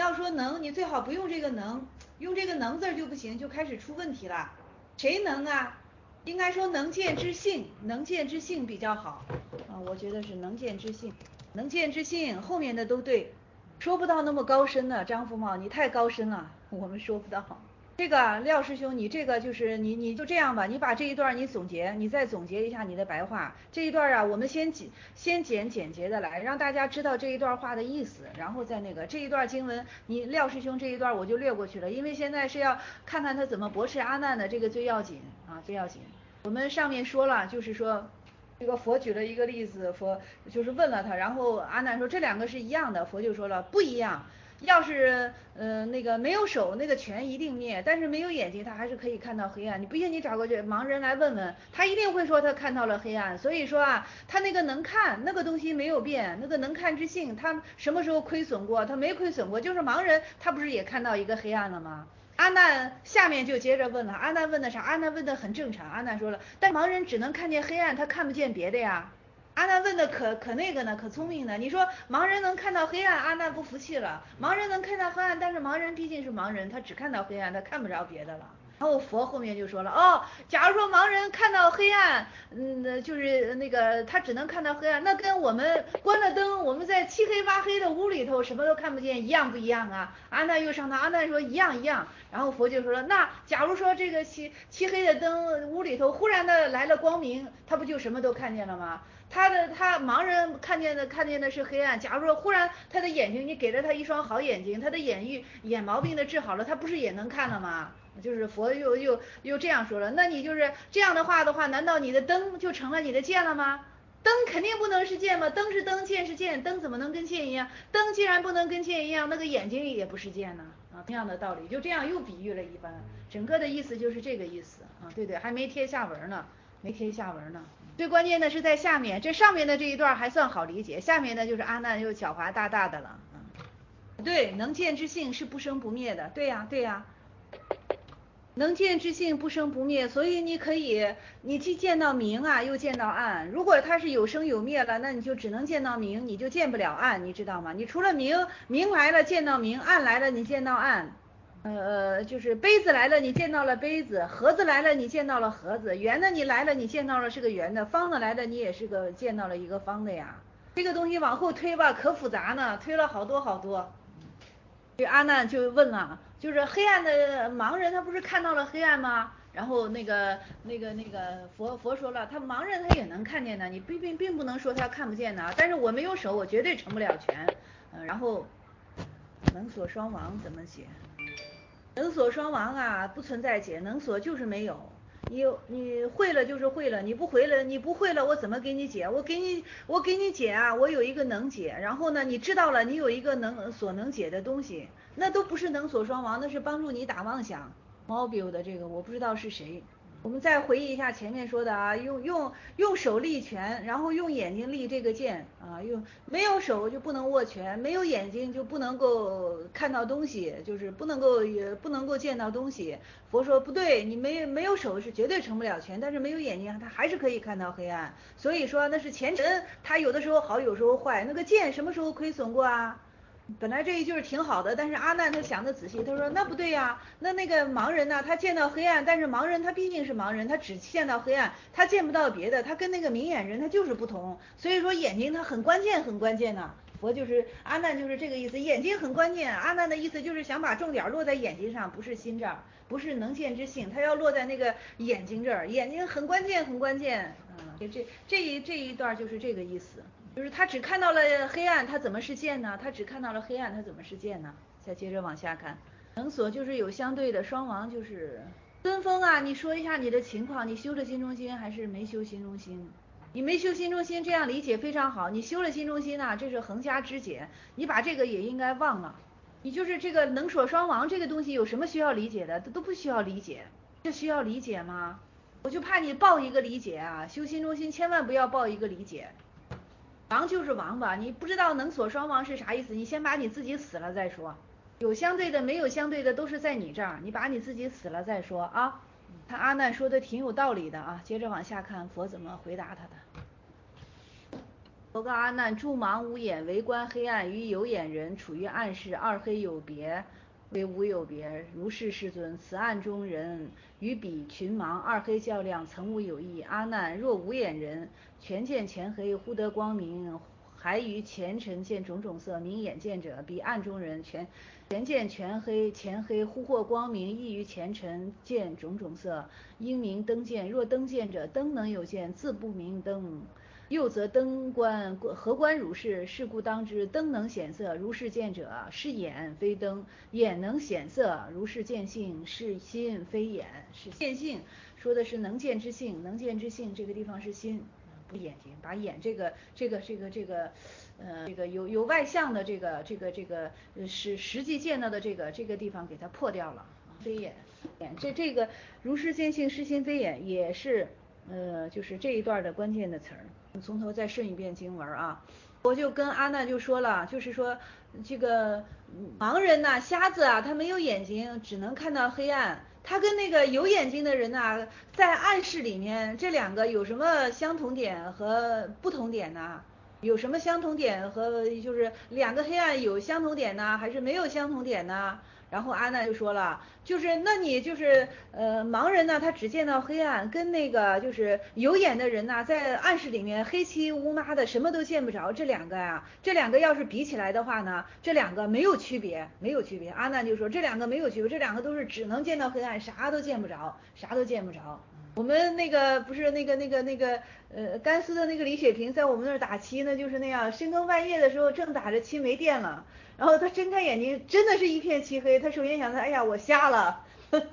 要说能，你最好不用这个能，用这个能字就不行，就开始出问题了。谁能啊？应该说能见之性，能见之性比较好啊，我觉得是能见之性，能见之性后面的都对，说不到那么高深呢，张福茂你太高深了，我们说不到。这个廖师兄，你这个就是你你就这样吧，你把这一段你总结，你再总结一下你的白话。这一段啊，我们先简先简简洁的来，让大家知道这一段话的意思，然后再那个这一段经文，你廖师兄这一段我就略过去了，因为现在是要看看他怎么驳斥阿难的，这个最要紧啊，最要紧。我们上面说了，就是说。这个佛举了一个例子，佛就是问了他，然后阿难说这两个是一样的，佛就说了不一样。要是呃那个没有手，那个权一定灭，但是没有眼睛，他还是可以看到黑暗。你不信，你找个盲人来问问，他一定会说他看到了黑暗。所以说啊，他那个能看，那个东西没有变，那个能看之性，他什么时候亏损过？他没亏损过，就是盲人，他不是也看到一个黑暗了吗？阿难下面就接着问了，阿难问的啥？阿难问的很正常，阿难说了，但盲人只能看见黑暗，他看不见别的呀。阿难问的可可那个呢，可聪明呢。你说盲人能看到黑暗，阿难不服气了。盲人能看到黑暗，但是盲人毕竟是盲人，他只看到黑暗，他看不着别的了。然后佛后面就说了，哦，假如说盲人看到黑暗，嗯，就是那个他只能看到黑暗，那跟我们关了灯，我们在漆黑挖黑的屋里头什么都看不见，一样不一样啊？阿难又上当，阿难说一样一样。然后佛就说了，那假如说这个漆漆黑的灯屋里头忽然的来了光明，他不就什么都看见了吗？他的他盲人看见的看见的是黑暗，假如说忽然他的眼睛你给了他一双好眼睛，他的眼欲眼毛病的治好了，他不是也能看了吗？就是佛又又又这样说了，那你就是这样的话的话，难道你的灯就成了你的剑了吗？灯肯定不能是剑嘛，灯是灯，剑是剑，灯怎么能跟剑一样？灯既然不能跟剑一样，那个眼睛也不是剑呢啊，同样的道理，就这样又比喻了一番，整个的意思就是这个意思啊，对对，还没贴下文呢，没贴下文呢。最关键的是在下面，这上面的这一段还算好理解，下面的就是阿难又狡猾大大的了。嗯，对，能见之性是不生不灭的，对呀对呀。能见之性不生不灭，所以你可以，你既见到明啊，又见到暗。如果它是有生有灭了，那你就只能见到明，你就见不了暗，你知道吗？你除了明，明来了见到明，暗来了你见到暗。呃，就是杯子来了你见到了杯子，盒子来了你见到了盒子，圆的你来了你见到了是个圆的，方的来了你也是个见到了一个方的呀。这个东西往后推吧，可复杂呢，推了好多好多。这阿难就问了，就是黑暗的盲人他不是看到了黑暗吗？然后那个那个那个佛佛说了，他盲人他也能看见的，你并并并不能说他看不见的，但是我没有手，我绝对成不了全。嗯，然后能所双亡怎么写？能所双亡啊，不存在解，能所就是没有。你你会了就是会了，你不会了你不会了，我怎么给你解？我给你我给你解啊，我有一个能解，然后呢，你知道了，你有一个能所能解的东西，那都不是能所双亡，那是帮助你打妄想。毛比 i 的这个我不知道是谁。我们再回忆一下前面说的啊，用用用手立拳，然后用眼睛立这个剑啊，用没有手就不能握拳，没有眼睛就不能够看到东西，就是不能够也不能够见到东西。佛说不对，你没没有手是绝对成不了拳，但是没有眼睛他还是可以看到黑暗。所以说那是前尘，他有的时候好，有时候坏。那个剑什么时候亏损过啊？本来这一句挺好的，但是阿难他想的仔细，他说那不对呀，那那个盲人呢，他见到黑暗，但是盲人他毕竟是盲人，他只见到黑暗，他见不到别的，他跟那个明眼人他就是不同，所以说眼睛他很关键很关键呐。佛就是阿难就是这个意思，眼睛很关键。阿难的意思就是想把重点落在眼睛上，不是心这儿，不是能见之性，他要落在那个眼睛这儿，眼睛很关键很关键。嗯，这这一这一段就是这个意思。就是他只看到了黑暗，他怎么是见呢？他只看到了黑暗，他怎么是见呢？再接着往下看，能所就是有相对的，双亡就是尊峰啊。你说一下你的情况，你修了心中心还是没修心中心？你没修心中心，这样理解非常好。你修了心中心呢，这是横加之解，你把这个也应该忘了。你就是这个能所双亡这个东西有什么需要理解的？都都不需要理解，这需要理解吗？我就怕你报一个理解啊，修心中心千万不要报一个理解。亡就是亡吧，你不知道能所双亡是啥意思，你先把你自己死了再说。有相对的没有相对的都是在你这儿，你把你自己死了再说啊。他阿难说的挺有道理的啊，接着往下看佛怎么回答他的。 佛告阿难：诸盲无眼，为观黑暗，与有眼人处于暗室，二黑有别，为无有别。如是世尊，此暗中人与彼群盲，二黑较量，曾无有异。阿难，若无眼人，全见前黑，忽得光明，还于前尘见种种色，名眼见者；彼暗中人全全见全黑，前黑忽获光明，亦于前尘见种种色，应名灯见。若灯见者，灯能有见，自不明灯。又则灯观何观如是？是故当知，灯能显色，如是见者是眼，非灯；眼能显色，如是见性，是心，非眼。是见性，说的是能见之性，能见之性这个地方是心，不眼睛，把眼这个这个这个这个呃这个有有外向的这个这个这个实实际见到的这个这个地方给它破掉了，非眼。眼这这个如是见性，是心非眼，也是呃就是这一段的关键的词儿。从头再顺一遍经文啊，我就跟阿难就说了，就是说这个盲人呐、啊、瞎子啊，他没有眼睛，只能看到黑暗。他跟那个有眼睛的人呐、啊，在暗室里面，这两个有什么相同点和不同点呢？有什么相同点和就是两个黑暗有相同点呢，还是没有相同点呢？然后阿难就说了，就是那你就是呃盲人呢，他只见到黑暗，跟那个就是有眼的人呢，在暗室里面黑漆乌麻的，什么都见不着。这两个呀，这两个要是比起来的话呢，这两个没有区别，没有区别。阿难就说这两个没有区别，这两个都是只能见到黑暗，啥都见不着，啥都见不着。我们那个不是那个那个那个呃甘肃的那个李雪萍在我们那儿打漆呢，就是那样，深更半夜的时候正打着漆没电了。然后他睁开眼睛，真的是一片漆黑。他首先想他，哎呀，我瞎了，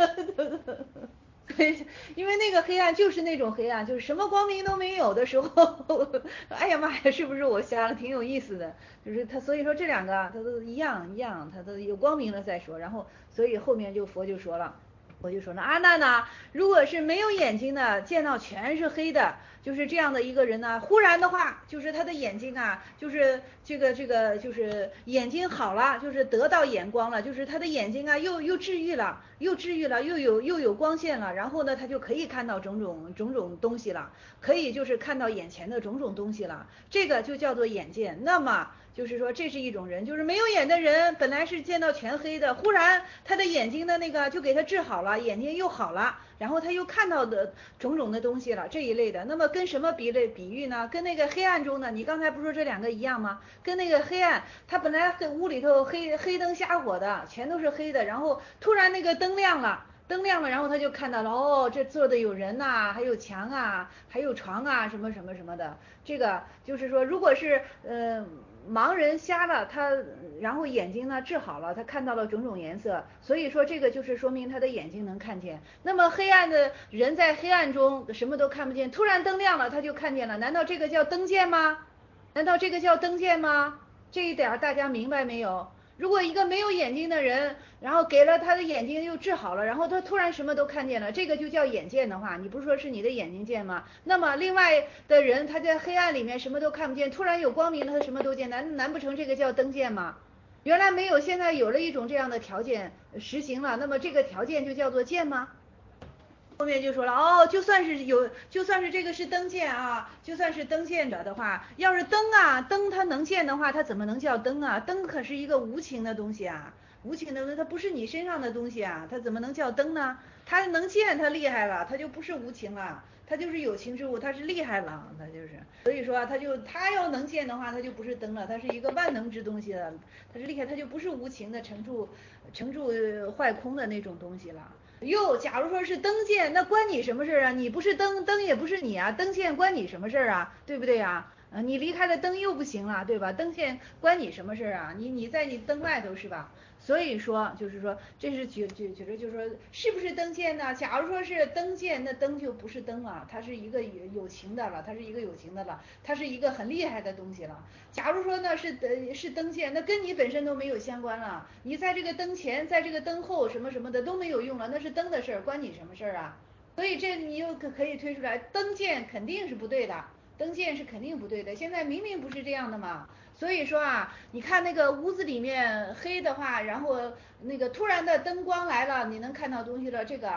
因为那个黑暗就是那种黑暗，就是什么光明都没有的时候，哎呀妈呀，是不是我瞎了？挺有意思的，就是他，所以说这两个他都一样一样，他都有光明了再说。然后，所以后面就佛就说了。我就说呢，阿难呢，如果是没有眼睛的，见到全是黑的，就是这样的一个人呢，忽然的话，就是他的眼睛啊，就是这个这个就是眼睛好了，就是得到眼光了，就是他的眼睛啊又又治愈了，又治愈了，又有又有光线了，然后呢，他就可以看到种种种种东西了，可以就是看到眼前的种种东西了，这个就叫做眼见。那么就是说这是一种人，就是没有眼的人，本来是见到全黑的，忽然他的眼睛的那个就给他治好了，眼睛又好了，然后他又看到的种种的东西了，这一类的。那么跟什么比类比喻呢？跟那个黑暗中的，你刚才不是说这两个一样吗？跟那个黑暗，他本来屋里头黑黑灯瞎火的，全都是黑的，然后突然那个灯亮了。灯亮了，然后他就看到了，哦，这坐的有人呐、啊，还有墙啊，还有床啊，什么什么什么的。这个就是说，如果是呃盲人瞎了，他然后眼睛呢治好了，他看到了种种颜色，所以说这个就是说明他的眼睛能看见。那么黑暗的人在黑暗中什么都看不见，突然灯亮了，他就看见了，难道这个叫灯见吗？难道这个叫灯见吗？这一点大家明白没有？如果一个没有眼睛的人，然后给了他的眼睛又治好了，然后他突然什么都看见了，这个就叫眼见的话，你不是说是你的眼睛见吗？那么另外的人他在黑暗里面什么都看不见，突然有光明了，他什么都见，难难不成这个叫灯见吗？原来没有，现在有了一种这样的条件实行了，那么这个条件就叫做见吗？后面就说了，哦，就算是有，就算是这个是灯见啊，就算是灯见者的话，要是灯啊，灯它能见的话，它怎么能叫灯啊？灯可是一个无情的东西啊，无情的东西，它不是你身上的东西啊，它怎么能叫灯呢？它能见，它厉害了，它就不是无情了，它就是有情之物，它是厉害了，它就是，所以说它就它要能见的话，它就不是灯了，它是一个万能之东西了，它是厉害，它就不是无情的成住成住坏空的那种东西了。哟，假如说是灯见，那关你什么事啊？你不是灯，灯也不是你啊，灯见关你什么事啊？对不对啊？啊，你离开了灯又不行了，对吧？灯见关你什么事啊？你你在你灯外头是吧？所以说就是说，这是举举举着就是说，是不是灯见呢？假如说是灯见，那灯就不是灯了，它是一个有有情的了，它是一个有情的了，它是一个很厉害的东西了。假如说呢是呃是灯见，那跟你本身都没有相关了，你在这个灯前，在这个灯后什么什么的都没有用了，那是灯的事儿，关你什么事儿啊？所以这你又可可以推出来，灯见肯定是不对的，灯见是肯定不对的。现在明明不是这样的嘛，所以说啊，你看那个屋子里面黑的话，然后那个突然的灯光来了，你能看到东西了，这个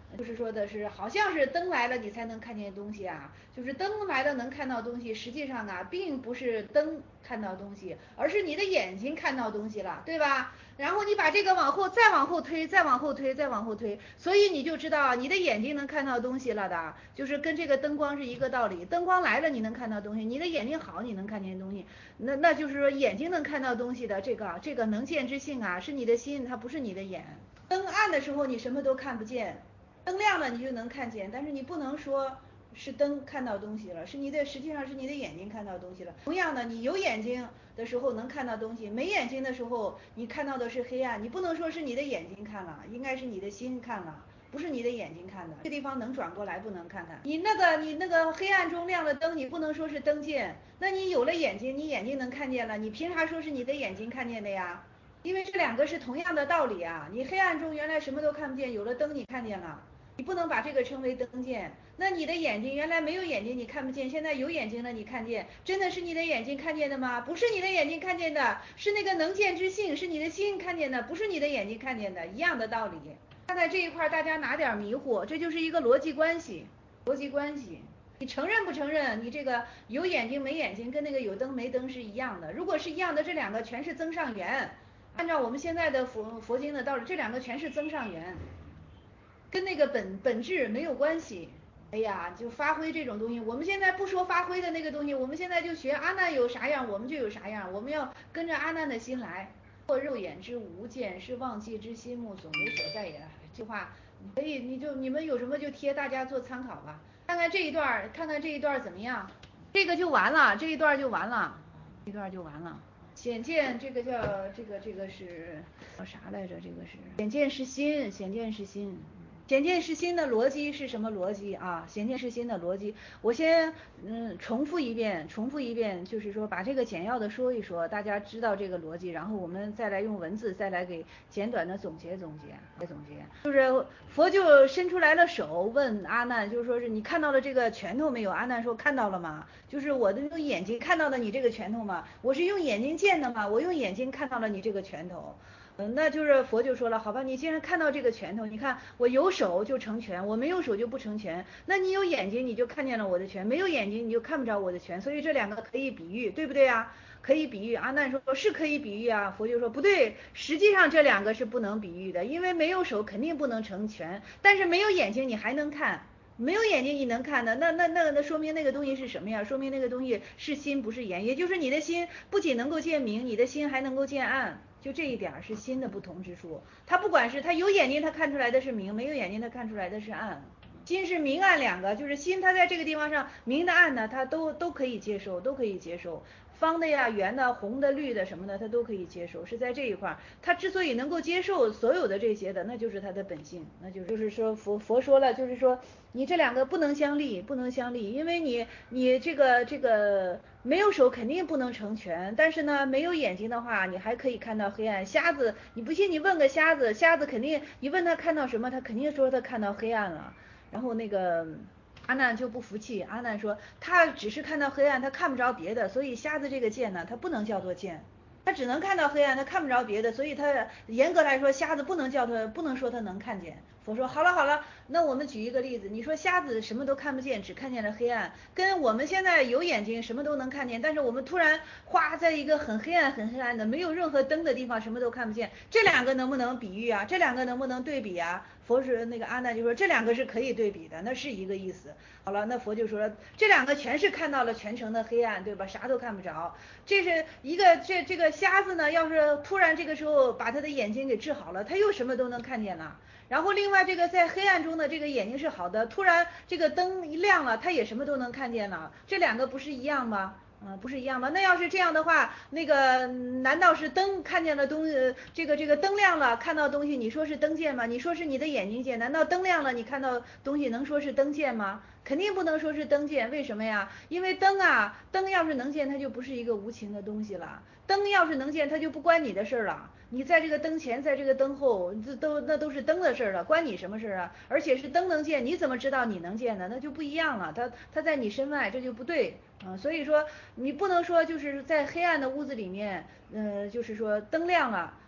就是说的是，好像是灯来了你才能看见东西啊，就是灯来了能看到东西，实际上啊，并不是灯看到东西，而是你的眼睛看到东西了，对吧？然后你把这个往后再往后推，再往后推，再往后推，所以你就知道你的眼睛能看到东西了的，就是跟这个灯光是一个道理。灯光来了你能看到东西，你的眼睛好你能看见东西，那那就是说眼睛能看到东西的这个这个能见之性啊，是你的心，它不是你的眼。灯暗的时候你什么都看不见。灯亮了你就能看见，但是你不能说是灯看到东西了，是你的实际上是你的眼睛看到东西了。同样的，你有眼睛的时候能看到东西，没眼睛的时候你看到的是黑暗，你不能说是你的眼睛看了，应该是你的心看了，不是你的眼睛看的。这地方能转过来不能看看？你那个你那个黑暗中亮了灯，你不能说是灯见，那你有了眼睛，你眼睛能看见了，你凭啥说是你的眼睛看见的呀？因为这两个是同样的道理啊，你黑暗中原来什么都看不见，有了灯你看见了。你不能把这个称为灯见，那你的眼睛原来没有眼睛你看不见，现在有眼睛了你看见，真的是你的眼睛看见的吗？不是你的眼睛看见的，是那个能见之性，是你的心看见的，不是你的眼睛看见的，一样的道理。看在这一块大家拿点迷糊，这就是一个逻辑关系，逻辑关系。你承认不承认？你这个有眼睛没眼睛跟那个有灯没灯是一样的，如果是一样的，这两个全是增上缘。按照我们现在的佛佛经的道理，这两个全是增上缘。跟那个本本质没有关系。哎呀，就发挥这种东西，我们现在不说发挥的那个东西，我们现在就学阿难有啥样，我们就有啥样，我们要跟着阿难的心来。或肉眼之无见，是忘记之心目总无所在也。这句话，你可以，你就你们有什么就贴大家做参考吧。看看这一段，看看这一段怎么样？这个就完了，这一段就完了，这一段就完了。显见这个叫这个这个是叫啥来着？这个是显见是心，显见是心。显见是心的逻辑是什么逻辑啊？显见是心的逻辑，我先嗯重复一遍，重复一遍，就是说把这个简要的说一说，大家知道这个逻辑，然后我们再来用文字再来给简短的总结总结，总结。就是佛就伸出来了手问阿难，就是说是你看到了这个拳头没有？阿难说看到了吗？就是我的用眼睛看到了你这个拳头吗？我是用眼睛见的吗？我用眼睛看到了你这个拳头。嗯，那就是佛就说了，好吧，你既然看到这个拳头，你看我有手就成拳，我没有手就不成拳。那你有眼睛你就看见了我的拳，没有眼睛你就看不着我的拳，所以这两个可以比喻，对不对啊？可以比喻。阿难说是可以比喻啊，佛就说不对，实际上这两个是不能比喻的，因为没有手肯定不能成拳，但是没有眼睛你还能看。没有眼睛你能看的，那那那那说明那个东西是什么呀？说明那个东西是心不是眼，也就是你的心不仅能够见明，你的心还能够见暗，就这一点是心的不同之处。它不管是它有眼睛，它看出来的是明；没有眼睛，它看出来的是暗。心是明暗两个，就是心它在这个地方上明的暗的，它都都可以接受，都可以接受。方的呀、圆的、红的、绿的什么的，它都可以接受，是在这一块。它之所以能够接受所有的这些的，那就是它的本性，那就是就是说佛佛说了，就是说你这两个不能相立，不能相立，因为你你这个这个没有手肯定不能成全，但是呢没有眼睛的话，你还可以看到黑暗。瞎子，你不信你问个瞎子，瞎子肯定你问他看到什么，他肯定说他看到黑暗了。然后那个。阿难就不服气，阿难说他只是看到黑暗，他看不着别的，所以瞎子这个见呢，他不能叫做见，他只能看到黑暗，他看不着别的，所以他严格来说，瞎子不能叫他，不能说他能看见。佛说好了好了，那我们举一个例子，你说瞎子什么都看不见，只看见了黑暗，跟我们现在有眼睛什么都能看见，但是我们突然哗在一个很黑暗很黑暗的没有任何灯的地方什么都看不见，这两个能不能比喻啊？这两个能不能对比啊？佛是那个阿难就说这两个是可以对比的，那是一个意思。好了，那佛就说这两个全是看到了全程的黑暗，对吧？啥都看不着。这是一个这这个瞎子呢，要是突然这个时候把他的眼睛给治好了，他又什么都能看见了。然后另外这个在黑暗中的这个眼睛是好的，突然这个灯一亮了，他也什么都能看见了。这两个不是一样吗？嗯、呃，不是一样吗？那要是这样的话，那个难道是灯看见了东西，这个这个灯亮了看到东西，你说是灯见吗？你说是你的眼睛见？难道灯亮了你看到东西能说是灯见吗？肯定不能说是灯见，为什么呀？因为灯啊，灯要是能见，它就不是一个无情的东西了。灯要是能见，它就不关你的事了。你在这个灯前，在这个灯后，这都那都是灯的事了，关你什么事啊？而且是灯能见，你怎么知道你能见呢？那就不一样了，它它在你身外，这就不对啊。所以说你不能说就是在黑暗的屋子里面，呃，就是说灯亮了。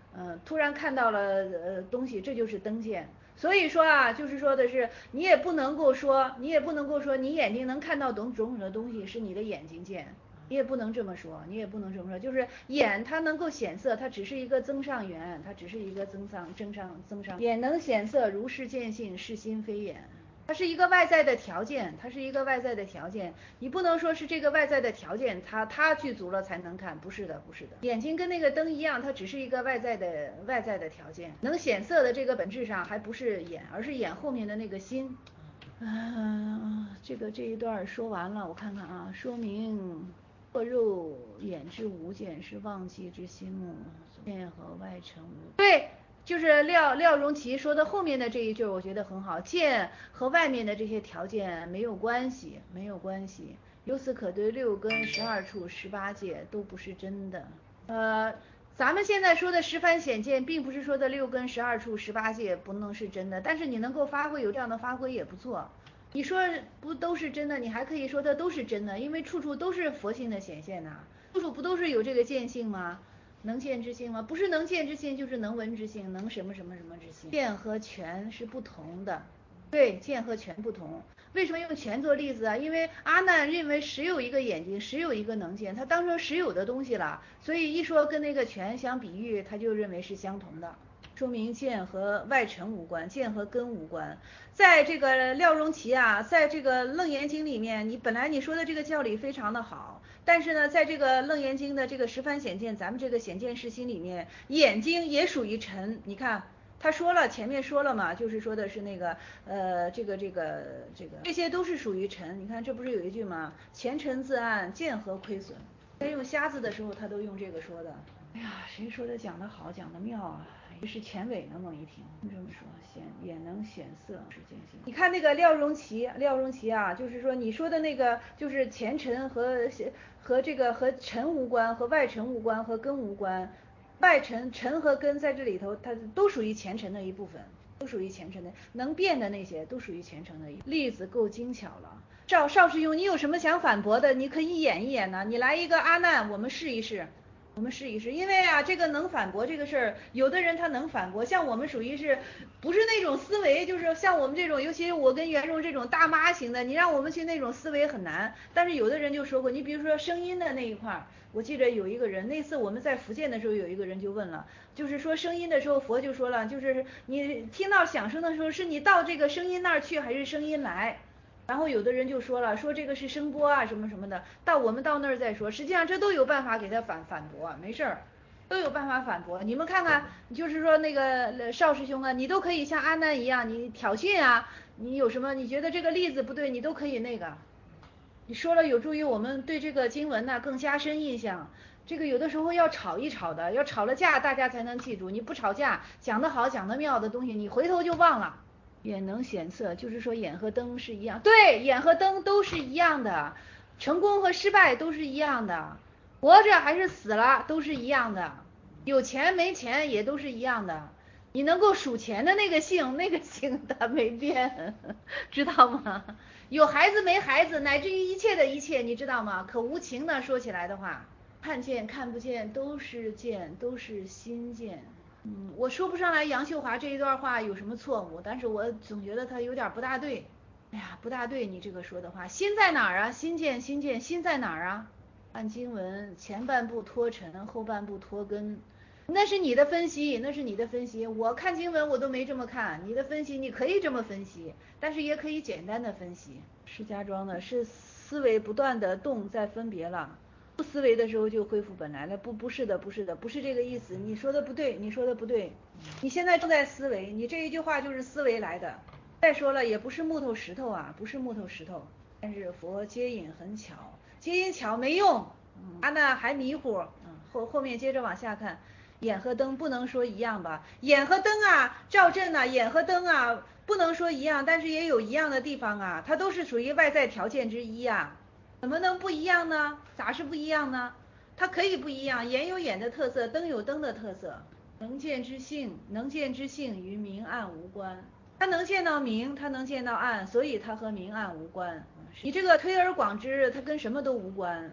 嗯，突然看到了呃东西，这就是灯见。所以说啊，就是说的是，你也不能够说，你也不能够说，你眼睛能看到懂种种的东西是你的眼睛见，你也不能这么说，你也不能这么说，就是眼它能够显色，它只是一个增上缘，它只是一个增上增上增上，眼能显色，如是见性，是心非眼。它是一个外在的条件，它是一个外在的条件，你不能说是这个外在的条件，它它具足了才能看，不是的，不是的。眼睛跟那个灯一样，它只是一个外在的外在的条件，能显色的这个本质上还不是眼，而是眼后面的那个心。嗯、呃，这个这一段说完了，我看看啊，说明破肉眼之无见是忘记之心目，见和外成无。对。就是廖廖荣奇说的后面的这一句，我觉得很好。见和外面的这些条件没有关系，没有关系。由此可对，六根、十二处、十八界都不是真的。呃，咱们现在说的十番显见，并不是说的六根、十二处、十八界不能是真的，但是你能够发挥有这样的发挥也不错。你说不都是真的，你还可以说它都是真的，因为处处都是佛性的显现呐、啊，处处不都是有这个见性吗？能见之性吗？不是能见之性，就是能闻之性，能什么什么什么之性。见和全是不同的，对，见和全不同。为什么用全做例子啊？因为阿难认为实有一个眼睛，实有一个能见，他当成实有的东西了，所以一说跟那个全相比喻，他就认为是相同的。说明见和外尘无关，见和根无关。在这个廖荣奇啊，在这个楞严经里面，你本来你说的这个教理非常的好，但是呢，在这个楞严经的这个十番显见，咱们这个显见世心里面，眼睛也属于尘。你看他说了，前面说了嘛，就是说的是那个呃，这个这个这个，这些都是属于尘。你看这不是有一句吗？前尘自暗，见何亏损？在用瞎子的时候，他都用这个说的。哎呀，谁说的讲得好，讲得妙啊？也是前伟呢，孟一婷这么说，显也能显色是见性。你看那个廖荣奇，廖荣奇啊，就是说你说的那个，就是前尘和和这个和尘无关，和外尘无关，和根无关。外尘尘和根在这里头，它都属于前尘的一部分，都属于前尘的，能变的那些都属于前尘的一部分。例子够精巧了。赵邵师兄，你有什么想反驳的？你可以演一演呢。你来一个阿难，我们试一试。我们试一试，因为啊，这个能反驳这个事儿，有的人他能反驳，像我们属于是不是那种思维，就是像我们这种，尤其是我跟袁荣这种大妈型的，你让我们去那种思维很难。但是有的人就说过，你比如说声音的那一块儿，我记得有一个人，那次我们在福建的时候，有一个人就问了，就是说声音的时候，佛就说了，就是你听到响声的时候，是你到这个声音那儿去，还是声音来？然后有的人就说了，说这个是声波啊什么什么的，到我们到那儿再说。实际上这都有办法给他反反驳，没事儿，都有办法反驳。你们看看，就是说那个邵师兄啊，你都可以像阿难一样，你挑衅啊，你有什么你觉得这个例子不对，你都可以那个，你说了有助于我们对这个经文呢更加深印象。这个有的时候要吵一吵的，要吵了架大家才能记住。你不吵架，讲得好讲得妙的东西，你回头就忘了。眼能显色，就是说眼和灯是一样，对，眼和灯都是一样的，成功和失败都是一样的，活着还是死了都是一样的，有钱没钱也都是一样的。你能够数钱的那个姓，那个姓它没变，知道吗？有孩子没孩子，乃至于一切的一切，你知道吗？可无情的说起来的话，看见看不见都是见，都是心见。嗯，我说不上来杨秀华这一段话有什么错误，但是我总觉得他有点不大对。哎呀，不大对，你这个说的话，心在哪儿啊？心见心见，心在哪儿啊？按经文，前半部脱尘，后半部脱根，那是你的分析，那是你的分析。我看经文我都没这么看，你的分析你可以这么分析，但是也可以简单的分析。石家庄的是思维不断的动在分别了。不思维的时候就恢复本来了，不不是的，不是的，不是这个意思，你说的不对，你说的不对，你现在正在思维，你这一句话就是思维来的。再说了，也不是木头石头啊，不是木头石头，但是佛接引很巧，接引巧没用，他呢还迷糊，嗯，后后面接着往下看，眼和灯不能说一样吧，眼和灯啊，照正啊，眼和灯啊，不能说一样，但是也有一样的地方啊，它都是属于外在条件之一啊。怎么能不一样呢？咋是不一样呢？它可以不一样，眼有眼的特色，灯有灯的特色。能见之性，能见之性与明暗无关。它能见到明，它能见到暗，所以它和明暗无关。你这个推而广之，它跟什么都无关。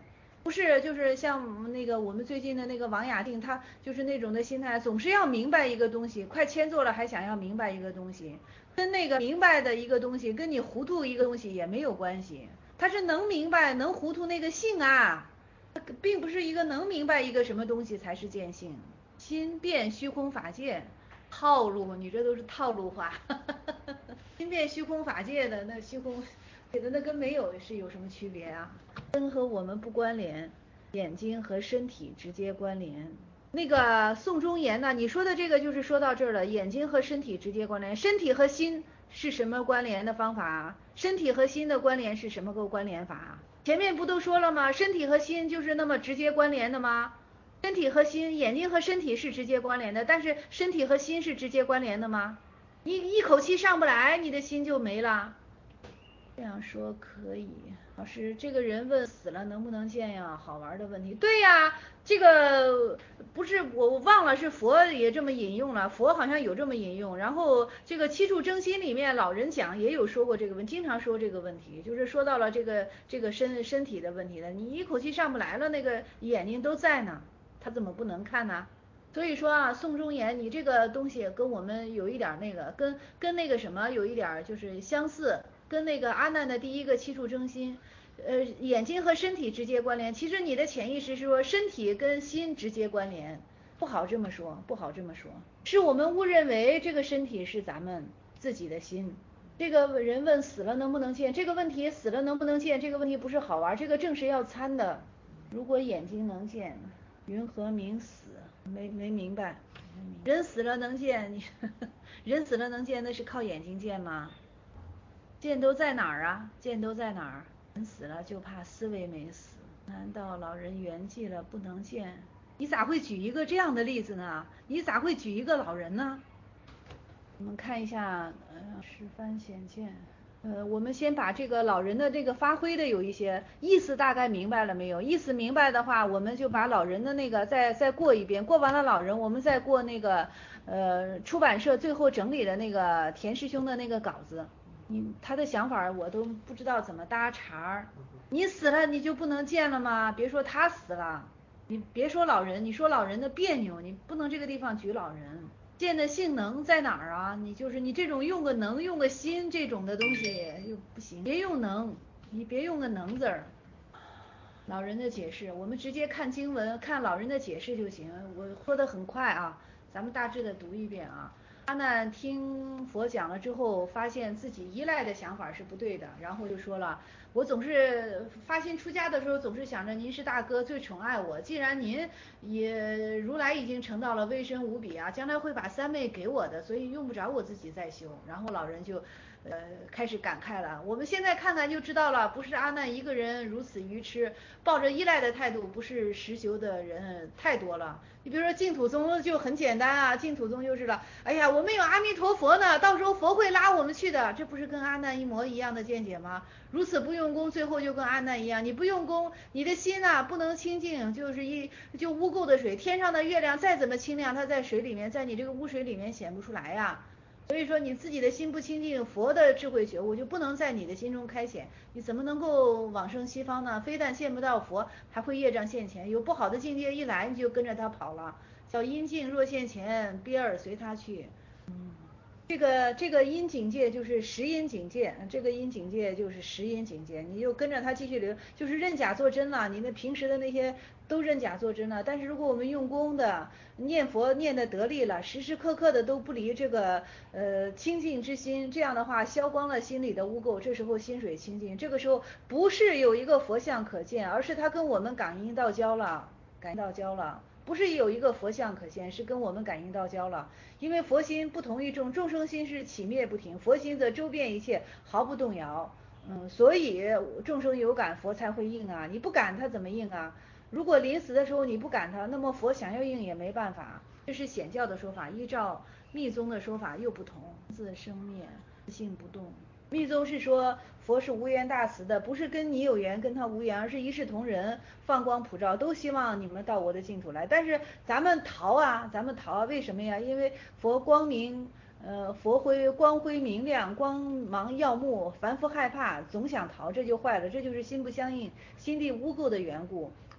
不是，就是像那个我们最近的那个王雅定，他就是那种的心态，总是要明白一个东西，快签作了还想要明白一个东西，跟那个明白的一个东西，跟你糊涂一个东西也没有关系。他是能明白能糊涂那个性啊，并不是一个能明白一个什么东西才是见性。心变虚空法界，套路，你这都是套路话。心变虚空法界的那虚空，给的那跟没有是有什么区别啊？身和我们不关联，眼睛和身体直接关联。那个宋忠言呢？你说的这个就是说到这儿了，眼睛和身体直接关联，身体和心是什么关联的方法啊？身体和心的关联是什么个关联法啊？前面不都说了吗？身体和心就是那么直接关联的吗？身体和心，眼睛和身体是直接关联的，但是身体和心是直接关联的吗？一一口气上不来，你的心就没了。这样说可以。老师，这个人问死了能不能见呀？好玩的问题。对呀，这个不是我我忘了是佛也这么引用了，佛好像有这么引用。然后这个七处征心里面老人讲也有说过这个问，经常说这个问题，就是说到了这个这个身身体的问题了。你一口气上不来了，那个眼睛都在呢，他怎么不能看呢？所以说啊，宋忠言，你这个东西跟我们有一点那个，跟跟那个什么有一点就是相似，跟那个阿难的第一个七处征心，呃，眼睛和身体直接关联。其实你的潜意识是说身体跟心直接关联，不好这么说，不好这么说，是我们误认为这个身体是咱们自己的心。这个人问死了能不能见，这个问题死了能不能见，这个问题不是好玩，这个正是要参的。如果眼睛能见，云何名死？没没明白。人死了能见，你人死了能见，那是靠眼睛见吗？见都在哪儿啊？见都在哪儿？人死了就怕思维没死。难道老人圆寂了不能见？你咋会举一个这样的例子呢？你咋会举一个老人呢？我们看一下，呃，十番显见。呃，我们先把这个老人的这个发挥的有一些意思大概明白了没有？意思明白的话，我们就把老人的那个再再过一遍，过完了老人，我们再过那个呃出版社最后整理的那个田师兄的那个稿子。你他的想法我都不知道怎么搭茬儿。你死了你就不能见了吗？别说他死了，你别说老人，你说老人的别扭，你不能这个地方举老人。见的性能在哪儿啊？你就是你这种用个能用个心这种的东西又不行，别用能，你别用个能字儿。老人的解释，我们直接看经文，看老人的解释就行。我说的很快啊，咱们大致的读一遍啊。他呢听佛讲了之后，发现自己依赖的想法是不对的，然后就说了，我总是发心出家的时候，总是想着您是大哥，最宠爱我。既然您也如来已经成到了威神无比啊，将来会把三昧给我的，所以用不着我自己再修。然后老人就呃开始感慨了。我们现在看看就知道了，不是阿难一个人如此愚痴，抱着依赖的态度，不是实修的人太多了。你比如说净土宗就很简单啊，净土宗就是了，哎呀，我们有阿弥陀佛呢，到时候佛会拉我们去的，这不是跟阿难一模一样的见解吗？如此不用功，最后就跟阿难一样，你不用功，你的心啊不能清净，就是一就污垢的水，天上的月亮再怎么清亮，它在水里面，在你这个污水里面显不出来呀。所以说你自己的心不清净，佛的智慧觉悟就不能在你的心中开显，你怎么能够往生西方呢？非但见不到佛，还会业障现前，有不好的境界一来，你就跟着他跑了。叫阴境若现前，憋耳随他去。嗯，这个这个阴境界就是识阴境界，这个阴境界就是识阴境界，你就跟着他继续流，就是认假作真了。你那平时的那些都认假作真了。但是如果我们用功的念佛念的得力了，时时刻刻的都不离这个呃清净之心，这样的话消光了心里的污垢，这时候心水清净，这个时候不是有一个佛像可见，而是他跟我们感应道交了，感应道交了。不是有一个佛像可见，是跟我们感应道交了。因为佛心不同于众，众生心是起灭不停，佛心则周遍一切，毫不动摇。嗯，所以众生有感，佛才会应啊。你不感他怎么应啊？如果临死的时候你不感他，那么佛想要应也没办法。这是显教的说法，依照密宗的说法又不同。自生灭，性不动。密宗是说佛是无缘大慈的，不是跟你有缘跟他无缘，而是一视同仁，放光普照，都希望你们到我的净土来。但是咱们逃啊，咱们逃啊，为什么呀？因为佛光明，呃，佛辉光辉明亮，光芒耀目，凡夫害怕，总想逃，这就坏了，这就是心不相应，心地污垢的缘故。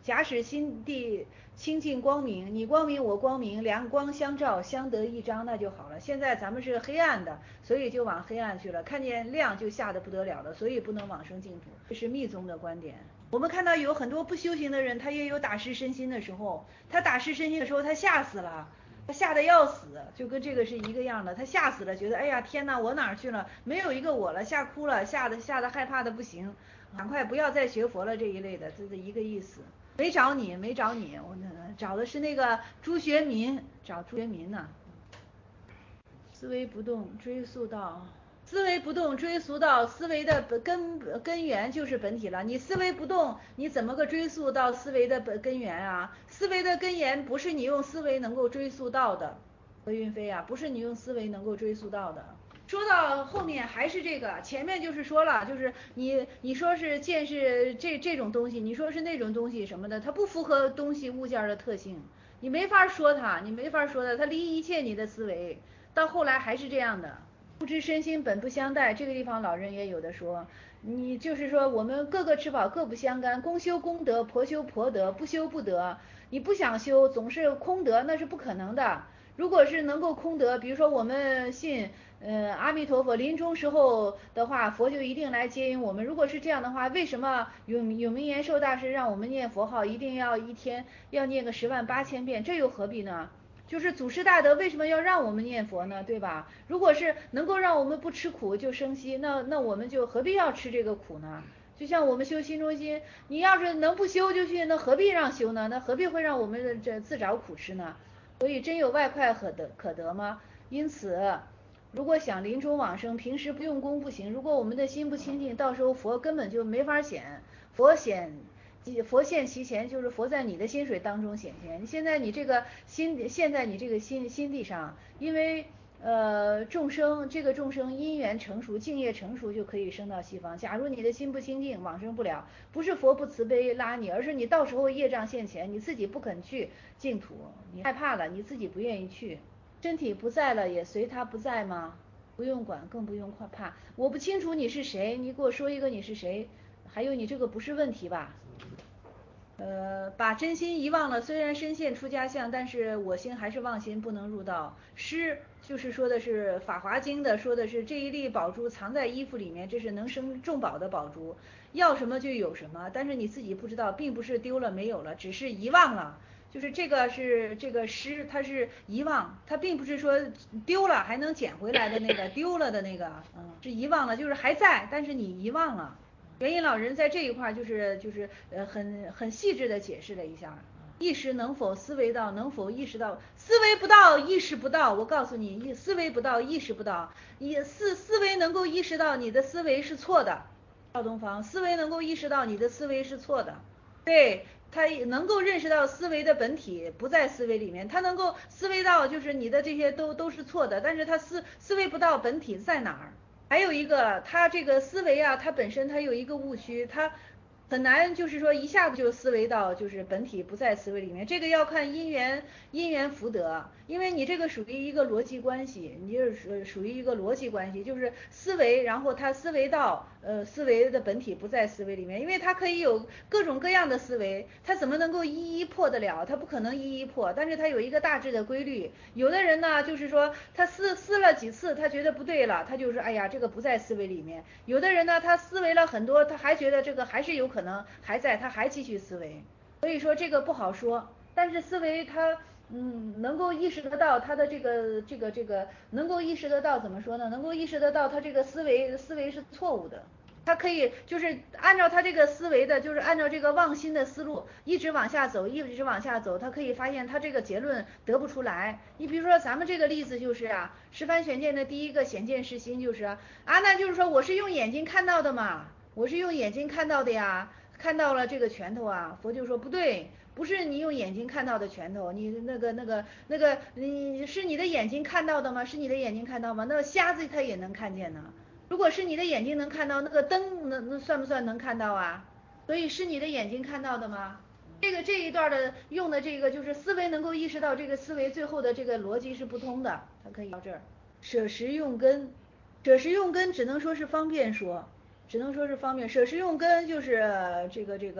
假使心地清净光明，你光明我光明，两光相照，相得益彰，那就好了。现在咱们是黑暗的，所以就往黑暗去了，看见亮就吓得不得了了，所以不能往生净土。这是密宗的观点。我们看到有很多不修行的人，他也有打失身心的时候，他打失身心的时候，他吓死了，他吓得要死，就跟这个是一个样的，他吓死了，觉得哎呀天哪，我哪儿去了，没有一个我了，吓哭了，吓得吓得害怕的不行，赶快不要再学佛了这一类的，这是一个意思。没找你，没找你，我找的是那个朱学民，找朱学民呢。思维不动，追溯到思维不动，追溯到思维的根根源就是本体了。你思维不动，你怎么个追溯到思维的本根源啊？思维的根源不是你用思维能够追溯到的，何云飞啊，不是你用思维能够追溯到的。说到后面还是这个，前面就是说了，就是你你说是见是这这种东西，你说是那种东西什么的，它不符合东西物件的特性，你没法说它，你没法说它，它离一切你的思维，到后来还是这样的。不知身心本不相待，这个地方老人也有的说，你就是说我们各个吃饱各不相干，公修公德，婆修婆德，不修不得。你不想修，总是空德，那是不可能的。如果是能够空德，比如说我们信呃阿弥陀佛，临终时候的话，佛就一定来接引我们。如果是这样的话，为什么永永明延寿大师让我们念佛号一定要一天要念个十万八千遍？这又何必呢？就是祖师大德为什么要让我们念佛呢？对吧？如果是能够让我们不吃苦就生息，那那我们就何必要吃这个苦呢？就像我们修心中心，你要是能不修就去，那何必让修呢？那何必会让我们这自找苦吃呢？所以真有外快可得可得吗？因此，如果想临终往生，平时不用功不行。如果我们的心不清净，到时候佛根本就没法显。佛显，佛现其前，就是佛在你的心水当中显现。现在你这个心，现在你这个心心地上，因为呃众生这个众生因缘成熟，净业成熟就可以升到西方。假如你的心不清净，往生不了，不是佛不慈悲拉你，而是你到时候业障现前，你自己不肯去净土，你害怕了，你自己不愿意去。身体不在了，也随他不在吗？不用管，更不用怕。我不清楚你是谁，你给我说一个你是谁，还有你这个不是问题吧？呃，把真心遗忘了，虽然身现出家相，但是我心还是妄心，不能入道。诗就是说的是《法华经》的，说的是这一粒宝珠藏在衣服里面，这是能生重宝的宝珠，要什么就有什么，但是你自己不知道，并不是丢了没有了，只是遗忘了。就是这个是这个诗，它是遗忘，它并不是说丢了还能捡回来的那个丢了的那个，嗯，是遗忘了，就是还在，但是你遗忘了。元音老人在这一块就是就是呃很很细致的解释了一下，意识能否思维到，能否意识到，思维不到，意识不到。我告诉你，思维不到，意识不到，你思思维能够意识到你的思维是错的，赵东方，思维能够意识到你的思维是错的，对。他能够认识到思维的本体不在思维里面，他能够思维到就是你的这些都都是错的，但是他思思维不到本体在哪儿。还有一个，他这个思维啊，它本身它有一个误区，它很难就是说一下子就思维到就是本体不在思维里面，这个要看因缘因缘福德，因为你这个属于一个逻辑关系，你就是属于一个逻辑关系，就是思维，然后它思维到呃思维的本体不在思维里面，因为它可以有各种各样的思维，它怎么能够一一破得了？它不可能一一破，但是它有一个大致的规律。有的人呢，就是说他思思了几次，他觉得不对了，他就是哎呀这个不在思维里面。有的人呢，他思维了很多，他还觉得这个还是有可能还在，他还继续思维。所以说这个不好说，但是思维他嗯能够意识得到他的这个这个这个能够意识得到怎么说呢？能够意识得到他这个思维思维是错误的。他可以就是按照他这个思维的，就是按照这个妄心的思路一直往下走，一直往下走，他可以发现他这个结论得不出来。你比如说咱们这个例子就是啊，十番玄见的第一个显见是心，就是啊，啊那就是说我是用眼睛看到的嘛，我是用眼睛看到的呀，看到了这个拳头啊，佛就说不对。不是你用眼睛看到的拳头，你那个那个那个，你是你的眼睛看到的吗？是你的眼睛看到吗？那瞎子他也能看见呢。如果是你的眼睛能看到，那个灯那那算不算能看到啊？所以是你的眼睛看到的吗？这个这一段的用的这个就是思维能够意识到这个思维最后的这个逻辑是不通的，它可以到这儿。舍实用根，舍实用根只能说是方便说，只能说是方便。舍实用根就是这个这个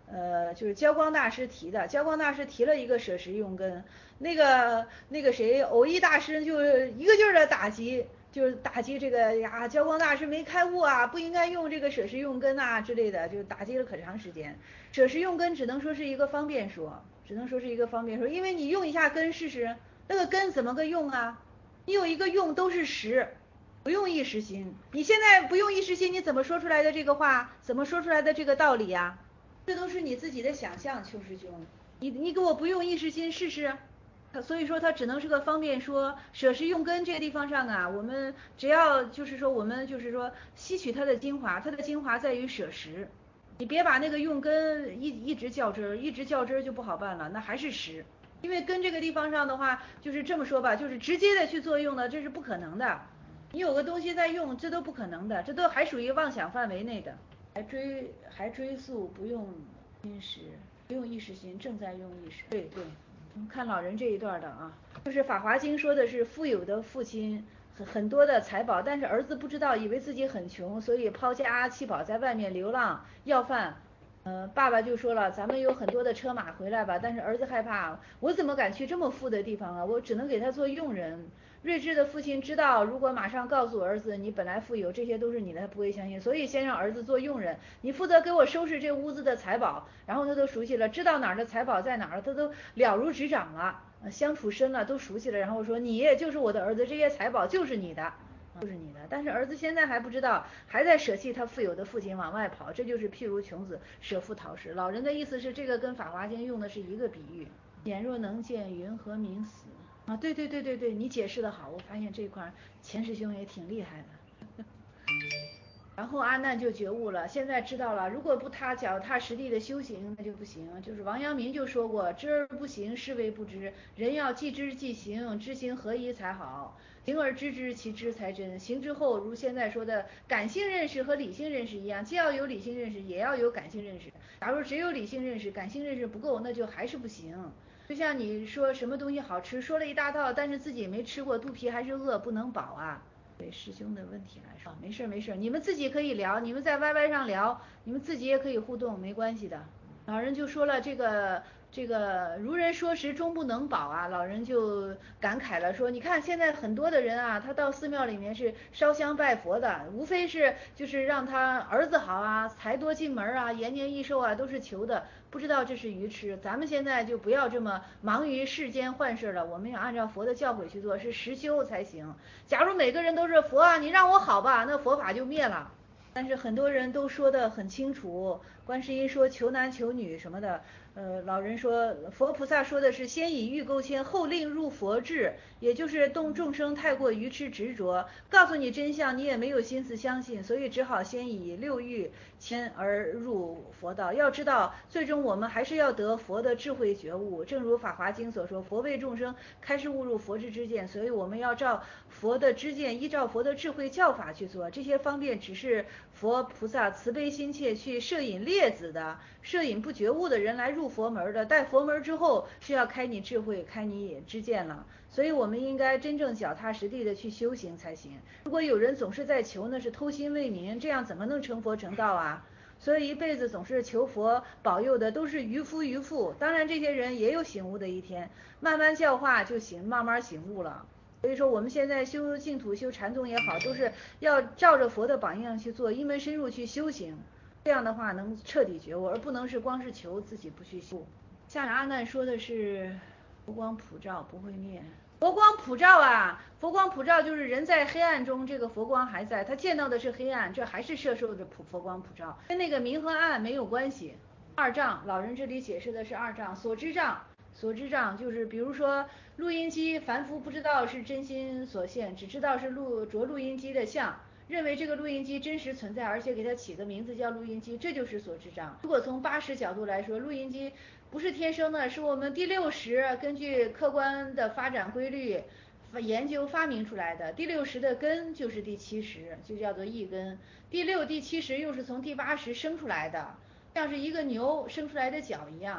呃，就是焦光大师提的，焦光大师提了一个舍实用根，那个那个谁，偶益大师就一个劲儿的打击，就是打击这个呀，焦光大师没开悟啊，不应该用这个舍实用根啊之类的，就打击了可长时间。舍实用根只能说是一个方便说，只能说是一个方便说，因为你用一下根试试，那个根怎么个用啊？你有一个用都是实，不用一时心。你现在不用一时心，你怎么说出来的这个话？怎么说出来的这个道理呀？这都是你自己的想象，邱师兄。你你给我不用一时心试试？所以说它只能是个方便说，舍实用根这个地方上啊，我们只要就是说我们就是说吸取它的精华，它的精华在于舍实。你别把那个用根一一直较真儿，一直较真儿就不好办了，那还是实。因为根这个地方上的话，就是这么说吧，就是直接的去作用的，这是不可能的。你有个东西在用，这都不可能的，这都还属于妄想范围内的。还追还追溯不用心识，不用意识心，正在用意识。对对，看老人这一段的啊，就是《法华经》说的是富有的父亲很很多的财宝，但是儿子不知道，以为自己很穷，所以抛家弃宝在外面流浪要饭。呃，爸爸就说了，咱们有很多的车马回来吧，但是儿子害怕，我怎么敢去这么富的地方啊？我只能给他做佣人。睿智的父亲知道，如果马上告诉儿子你本来富有，这些都是你的，他不会相信，所以先让儿子做佣人，你负责给我收拾这屋子的财宝。然后他都熟悉了，知道哪儿的财宝在哪儿，他都了如指掌了，相处深了都熟悉了。然后说你就是我的儿子，这些财宝就是你的，就是你的。但是儿子现在还不知道，还在舍弃他富有的父亲往外跑，这就是譬如穷子舍父逃食。老人的意思是，这个跟《法华经》用的是一个比喻。眼若能见，云何明死？啊，对对对对对，你解释的好，我发现这块钱师兄也挺厉害的。然后阿难就觉悟了，现在知道了，如果不他脚踏实地的修行，那就不行。就是王阳明就说过，知而不行，是谓不知。人要既知既行，知行合一才好。行而知之，其知才真。行之后，如现在说的感性认识和理性认识一样，既要有理性认识，也要有感性认识。假如只有理性认识，感性认识不够，那就还是不行。就像你说什么东西好吃，说了一大套，但是自己没吃过，肚皮还是饿，不能饱啊。对师兄的问题来说，没事没事，你们自己可以聊，你们在 Y Y 上聊，你们自己也可以互动，没关系的。老人就说了这个这个如人说时终不能饱啊，老人就感慨了说，你看现在很多的人啊，他到寺庙里面是烧香拜佛的，无非是就是让他儿子好啊，财多进门啊，延年益寿啊，都是求的，不知道这是愚痴。咱们现在就不要这么忙于世间幻事了，我们要按照佛的教诲去做，是实修才行。假如每个人都是佛啊，你让我好吧，那佛法就灭了。但是很多人都说得很清楚，观世音说求男求女什么的，呃，老人说佛菩萨说的是先以欲勾牵，后令入佛智，也就是动众生太过愚痴执着，告诉你真相你也没有心思相信，所以只好先以六欲牵而入佛道。要知道，最终我们还是要得佛的智慧觉悟，正如《法华经》所说，佛为众生开示悟入佛之知见，所以我们要照佛的知见，依照佛的智慧教法去做，这些方便只是佛菩萨慈悲心切去摄引劣子的，摄引不觉悟的人来入佛门的，待佛门之后是要开你智慧，开你知见了。所以我们应该真正脚踏实地的去修行才行。如果有人总是在求，那是偷心为民，这样怎么能成佛成道啊？所以一辈子总是求佛保佑的都是愚夫愚妇。当然这些人也有醒悟的一天，慢慢教化就行，慢慢醒悟了。所以说我们现在修净土修禅宗也好，都是要照着佛的榜样去做，一门深入去修行，这样的话能彻底觉悟，而不能是光是求自己不去修。下面阿难说的是佛光普照不会灭。佛光普照啊，佛光普照就是人在黑暗中，这个佛光还在，他见到的是黑暗，这还是摄受着普佛光普照，跟那个明和暗没有关系。二障，老人这里解释的是二障，所知障。所知障就是比如说录音机，凡夫不知道是真心所现，只知道是录着录音机的像，认为这个录音机真实存在，而且给它起个名字叫录音机，这就是所知障。如果从八识角度来说，录音机不是天生的，是我们第六识根据客观的发展规律研究发明出来的。第六识的根就是第七识，就叫做意根。第六、第七识又是从第八识生出来的，像是一个牛生出来的角一样。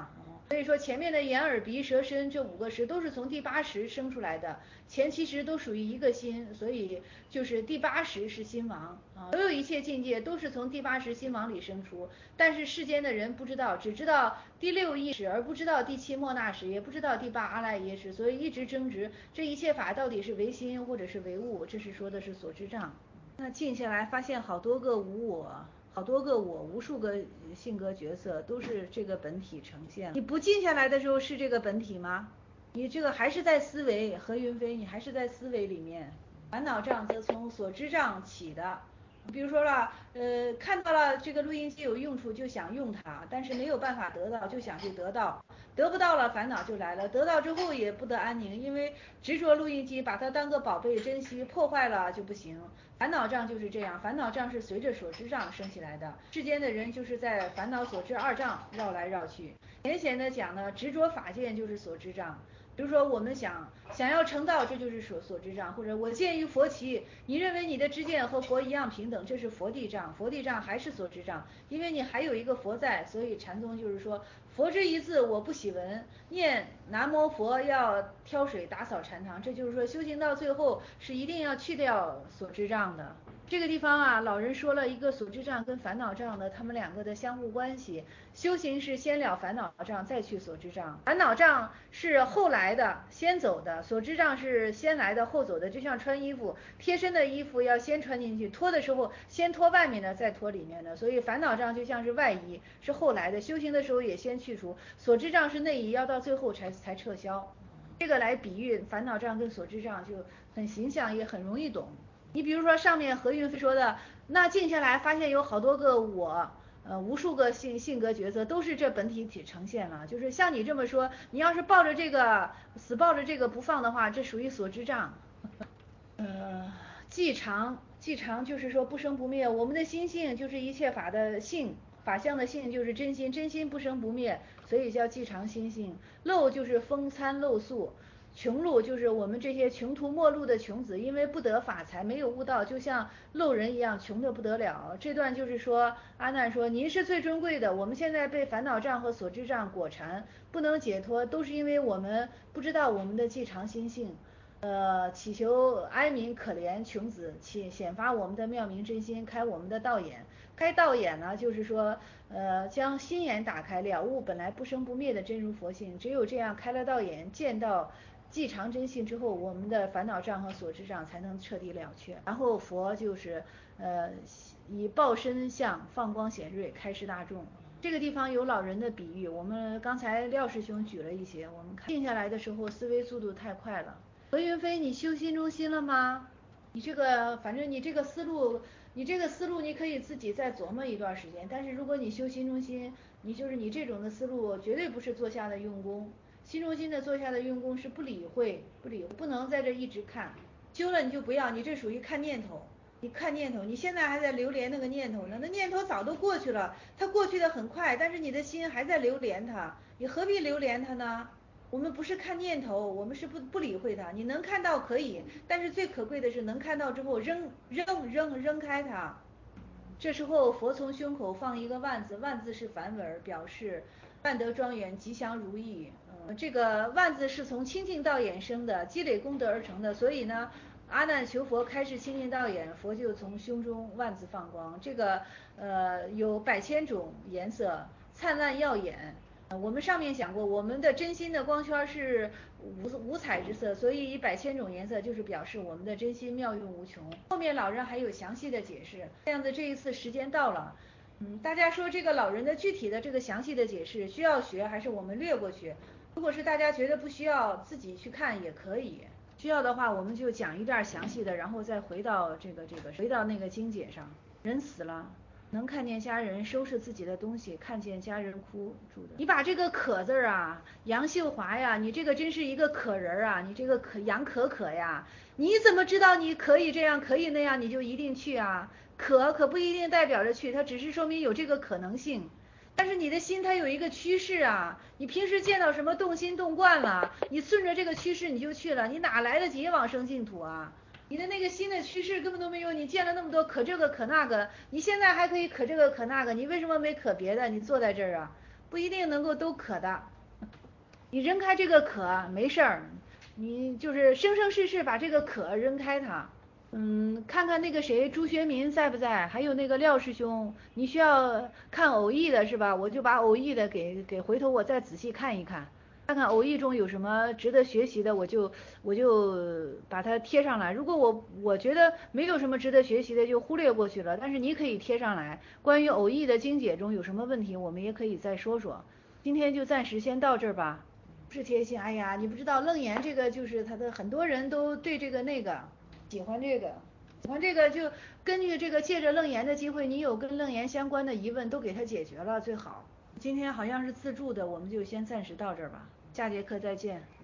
所以说前面的眼耳鼻舌身这五个识都是从第八识生出来的，前七识都属于一个心，所以就是第八识是心王啊。所有一切境界都是从第八识心王里生出，但是世间的人不知道，只知道第六意识，而不知道第七莫那识，也不知道第八阿赖耶识，所以一直争执这一切法到底是唯心或者是唯物，这是说的是所知障。那静下来发现好多个无我。好多个我，无数个性格角色都是这个本体呈现。你不静下来的时候是这个本体吗？你这个还是在思维，何云飞，你还是在思维里面。烦恼障则从所知障起的。比如说了，呃，看到了这个录音机有用处就想用它，但是没有办法得到就想去得到，得不到了烦恼就来了，得到之后也不得安宁，因为执着录音机，把它当个宝贝珍惜，破坏了就不行。烦恼障就是这样，烦恼障是随着所知障升起来的，世间的人就是在烦恼所知二障绕来绕去。浅显的讲呢，执着法界就是所知障。比如说我们想想要成道，这就是所所知障，或者我见于佛齐，你认为你的知见和佛一样平等，这是佛地障，佛地障还是所知障，因为你还有一个佛在，所以禅宗就是说佛之一字我不喜闻，念南无佛要挑水打扫禅堂，这就是说修行到最后是一定要去掉所知障的。这个地方啊，老人说了一个所知障跟烦恼障的他们两个的相互关系。修行是先了烦恼障，再去所知障。烦恼障是后来的，先走的；所知障是先来的，后走的。就像穿衣服，贴身的衣服要先穿进去，脱的时候先脱外面的，再脱里面的。所以烦恼障就像是外衣，是后来的。修行的时候也先去除，所知障是内衣，要到最后才才撤销。这个来比喻烦恼障跟所知障就很形象，也很容易懂。你比如说上面何云飞说的，那静下来发现有好多个我，呃，无数个性性格角色都是这本体体呈现了。就是像你这么说，你要是抱着这个死抱着这个不放的话，这属于所知障。呃，寂常，寂常就是说不生不灭。我们的心性就是一切法的性，法相的性就是真心，真心不生不灭，所以叫寂常心性。漏就是风餐露宿。穷路就是我们这些穷途末路的穷子，因为不得法财，没有悟道，就像漏人一样，穷得不得了。这段就是说，阿难说，您是最尊贵的，我们现在被烦恼障和所知障裹缠，不能解脱，都是因为我们不知道我们的寂常心性。呃，祈求哀悯可怜穷子，请显发我们的妙明真心，开我们的道眼。开道眼呢，就是说，呃，将心眼打开，了悟本来不生不灭的真如佛性。只有这样开了道眼，见到寂常真性之后，我们的烦恼障和所知障才能彻底了却。然后佛就是呃以报身相放光显锐，开示大众。这个地方有老人的比喻，我们刚才廖师兄举了一些，我们看静下来的时候思维速度太快了。何云飞，你修心中心了吗？你这个反正你这个思路，你这个思路你可以自己再琢磨一段时间，但是如果你修心中心，你就是你这种的思路绝对不是坐下的用功。心中心的坐下的用功是不理会，不理会，不能在这一直看。修了你就不要，你这属于看念头，你看念头，你现在还在流连那个念头呢，那念头早都过去了，它过去的很快，但是你的心还在流连它，你何必流连它呢？我们不是看念头，我们是不不理会它。你能看到可以，但是最可贵的是能看到之后扔扔扔扔开它。这时候佛从胸口放一个万字，万字是梵文，表示万德庄严，吉祥如意。嗯，这个万字是从清净道衍生的，积累功德而成的，所以呢，阿难求佛开示清净道眼，佛就从胸中万字放光。这个呃有百千种颜色，灿烂耀眼。我们上面讲过，我们的真心的光圈是五五彩之色，所以以百千种颜色就是表示我们的真心妙用无穷。后面老人还有详细的解释，这样子这一次时间到了，嗯，大家说这个老人的具体的这个详细的解释需要学还是我们略过去？如果是大家觉得不需要，自己去看也可以。需要的话，我们就讲一段详细的，然后再回到这个这个回到那个经解上。人死了。能看见家人收拾自己的东西，看见家人哭住的。你把这个可字啊，杨秀华呀，你这个真是一个可人啊，你这个可杨可可呀，你怎么知道你可以这样可以那样，你就一定去啊？可可不一定代表着去，它只是说明有这个可能性。但是你的心它有一个趋势啊，你平时见到什么动心动惯了，你顺着这个趋势你就去了，你哪来得及往生净土啊？你的那个新的趋势根本都没有，你见了那么多可这个可那个，你现在还可以可这个可那个，你为什么没可别的？你坐在这儿啊，不一定能够都可的。 你扔开这个壳没事儿，你就是生生世世把这个壳扔开它。嗯，看看那个谁，朱学民在不在？还有那个廖师兄，你需要看偶义的是吧？我就把偶义的给给回头我再仔细看一看，看看偶义中有什么值得学习的，我就我就把它贴上来。如果我我觉得没有什么值得学习的，就忽略过去了。但是你可以贴上来，关于偶义的经解中有什么问题，我们也可以再说说。今天就暂时先到这儿吧。不是贴心，哎呀，你不知道楞严这个就是他的很多人都对这个那个喜欢这个，喜欢这个就根据这个借着楞严的机会，你有跟楞严相关的疑问都给他解决了最好。今天好像是自助的，我们就先暂时到这儿吧，下节课再见。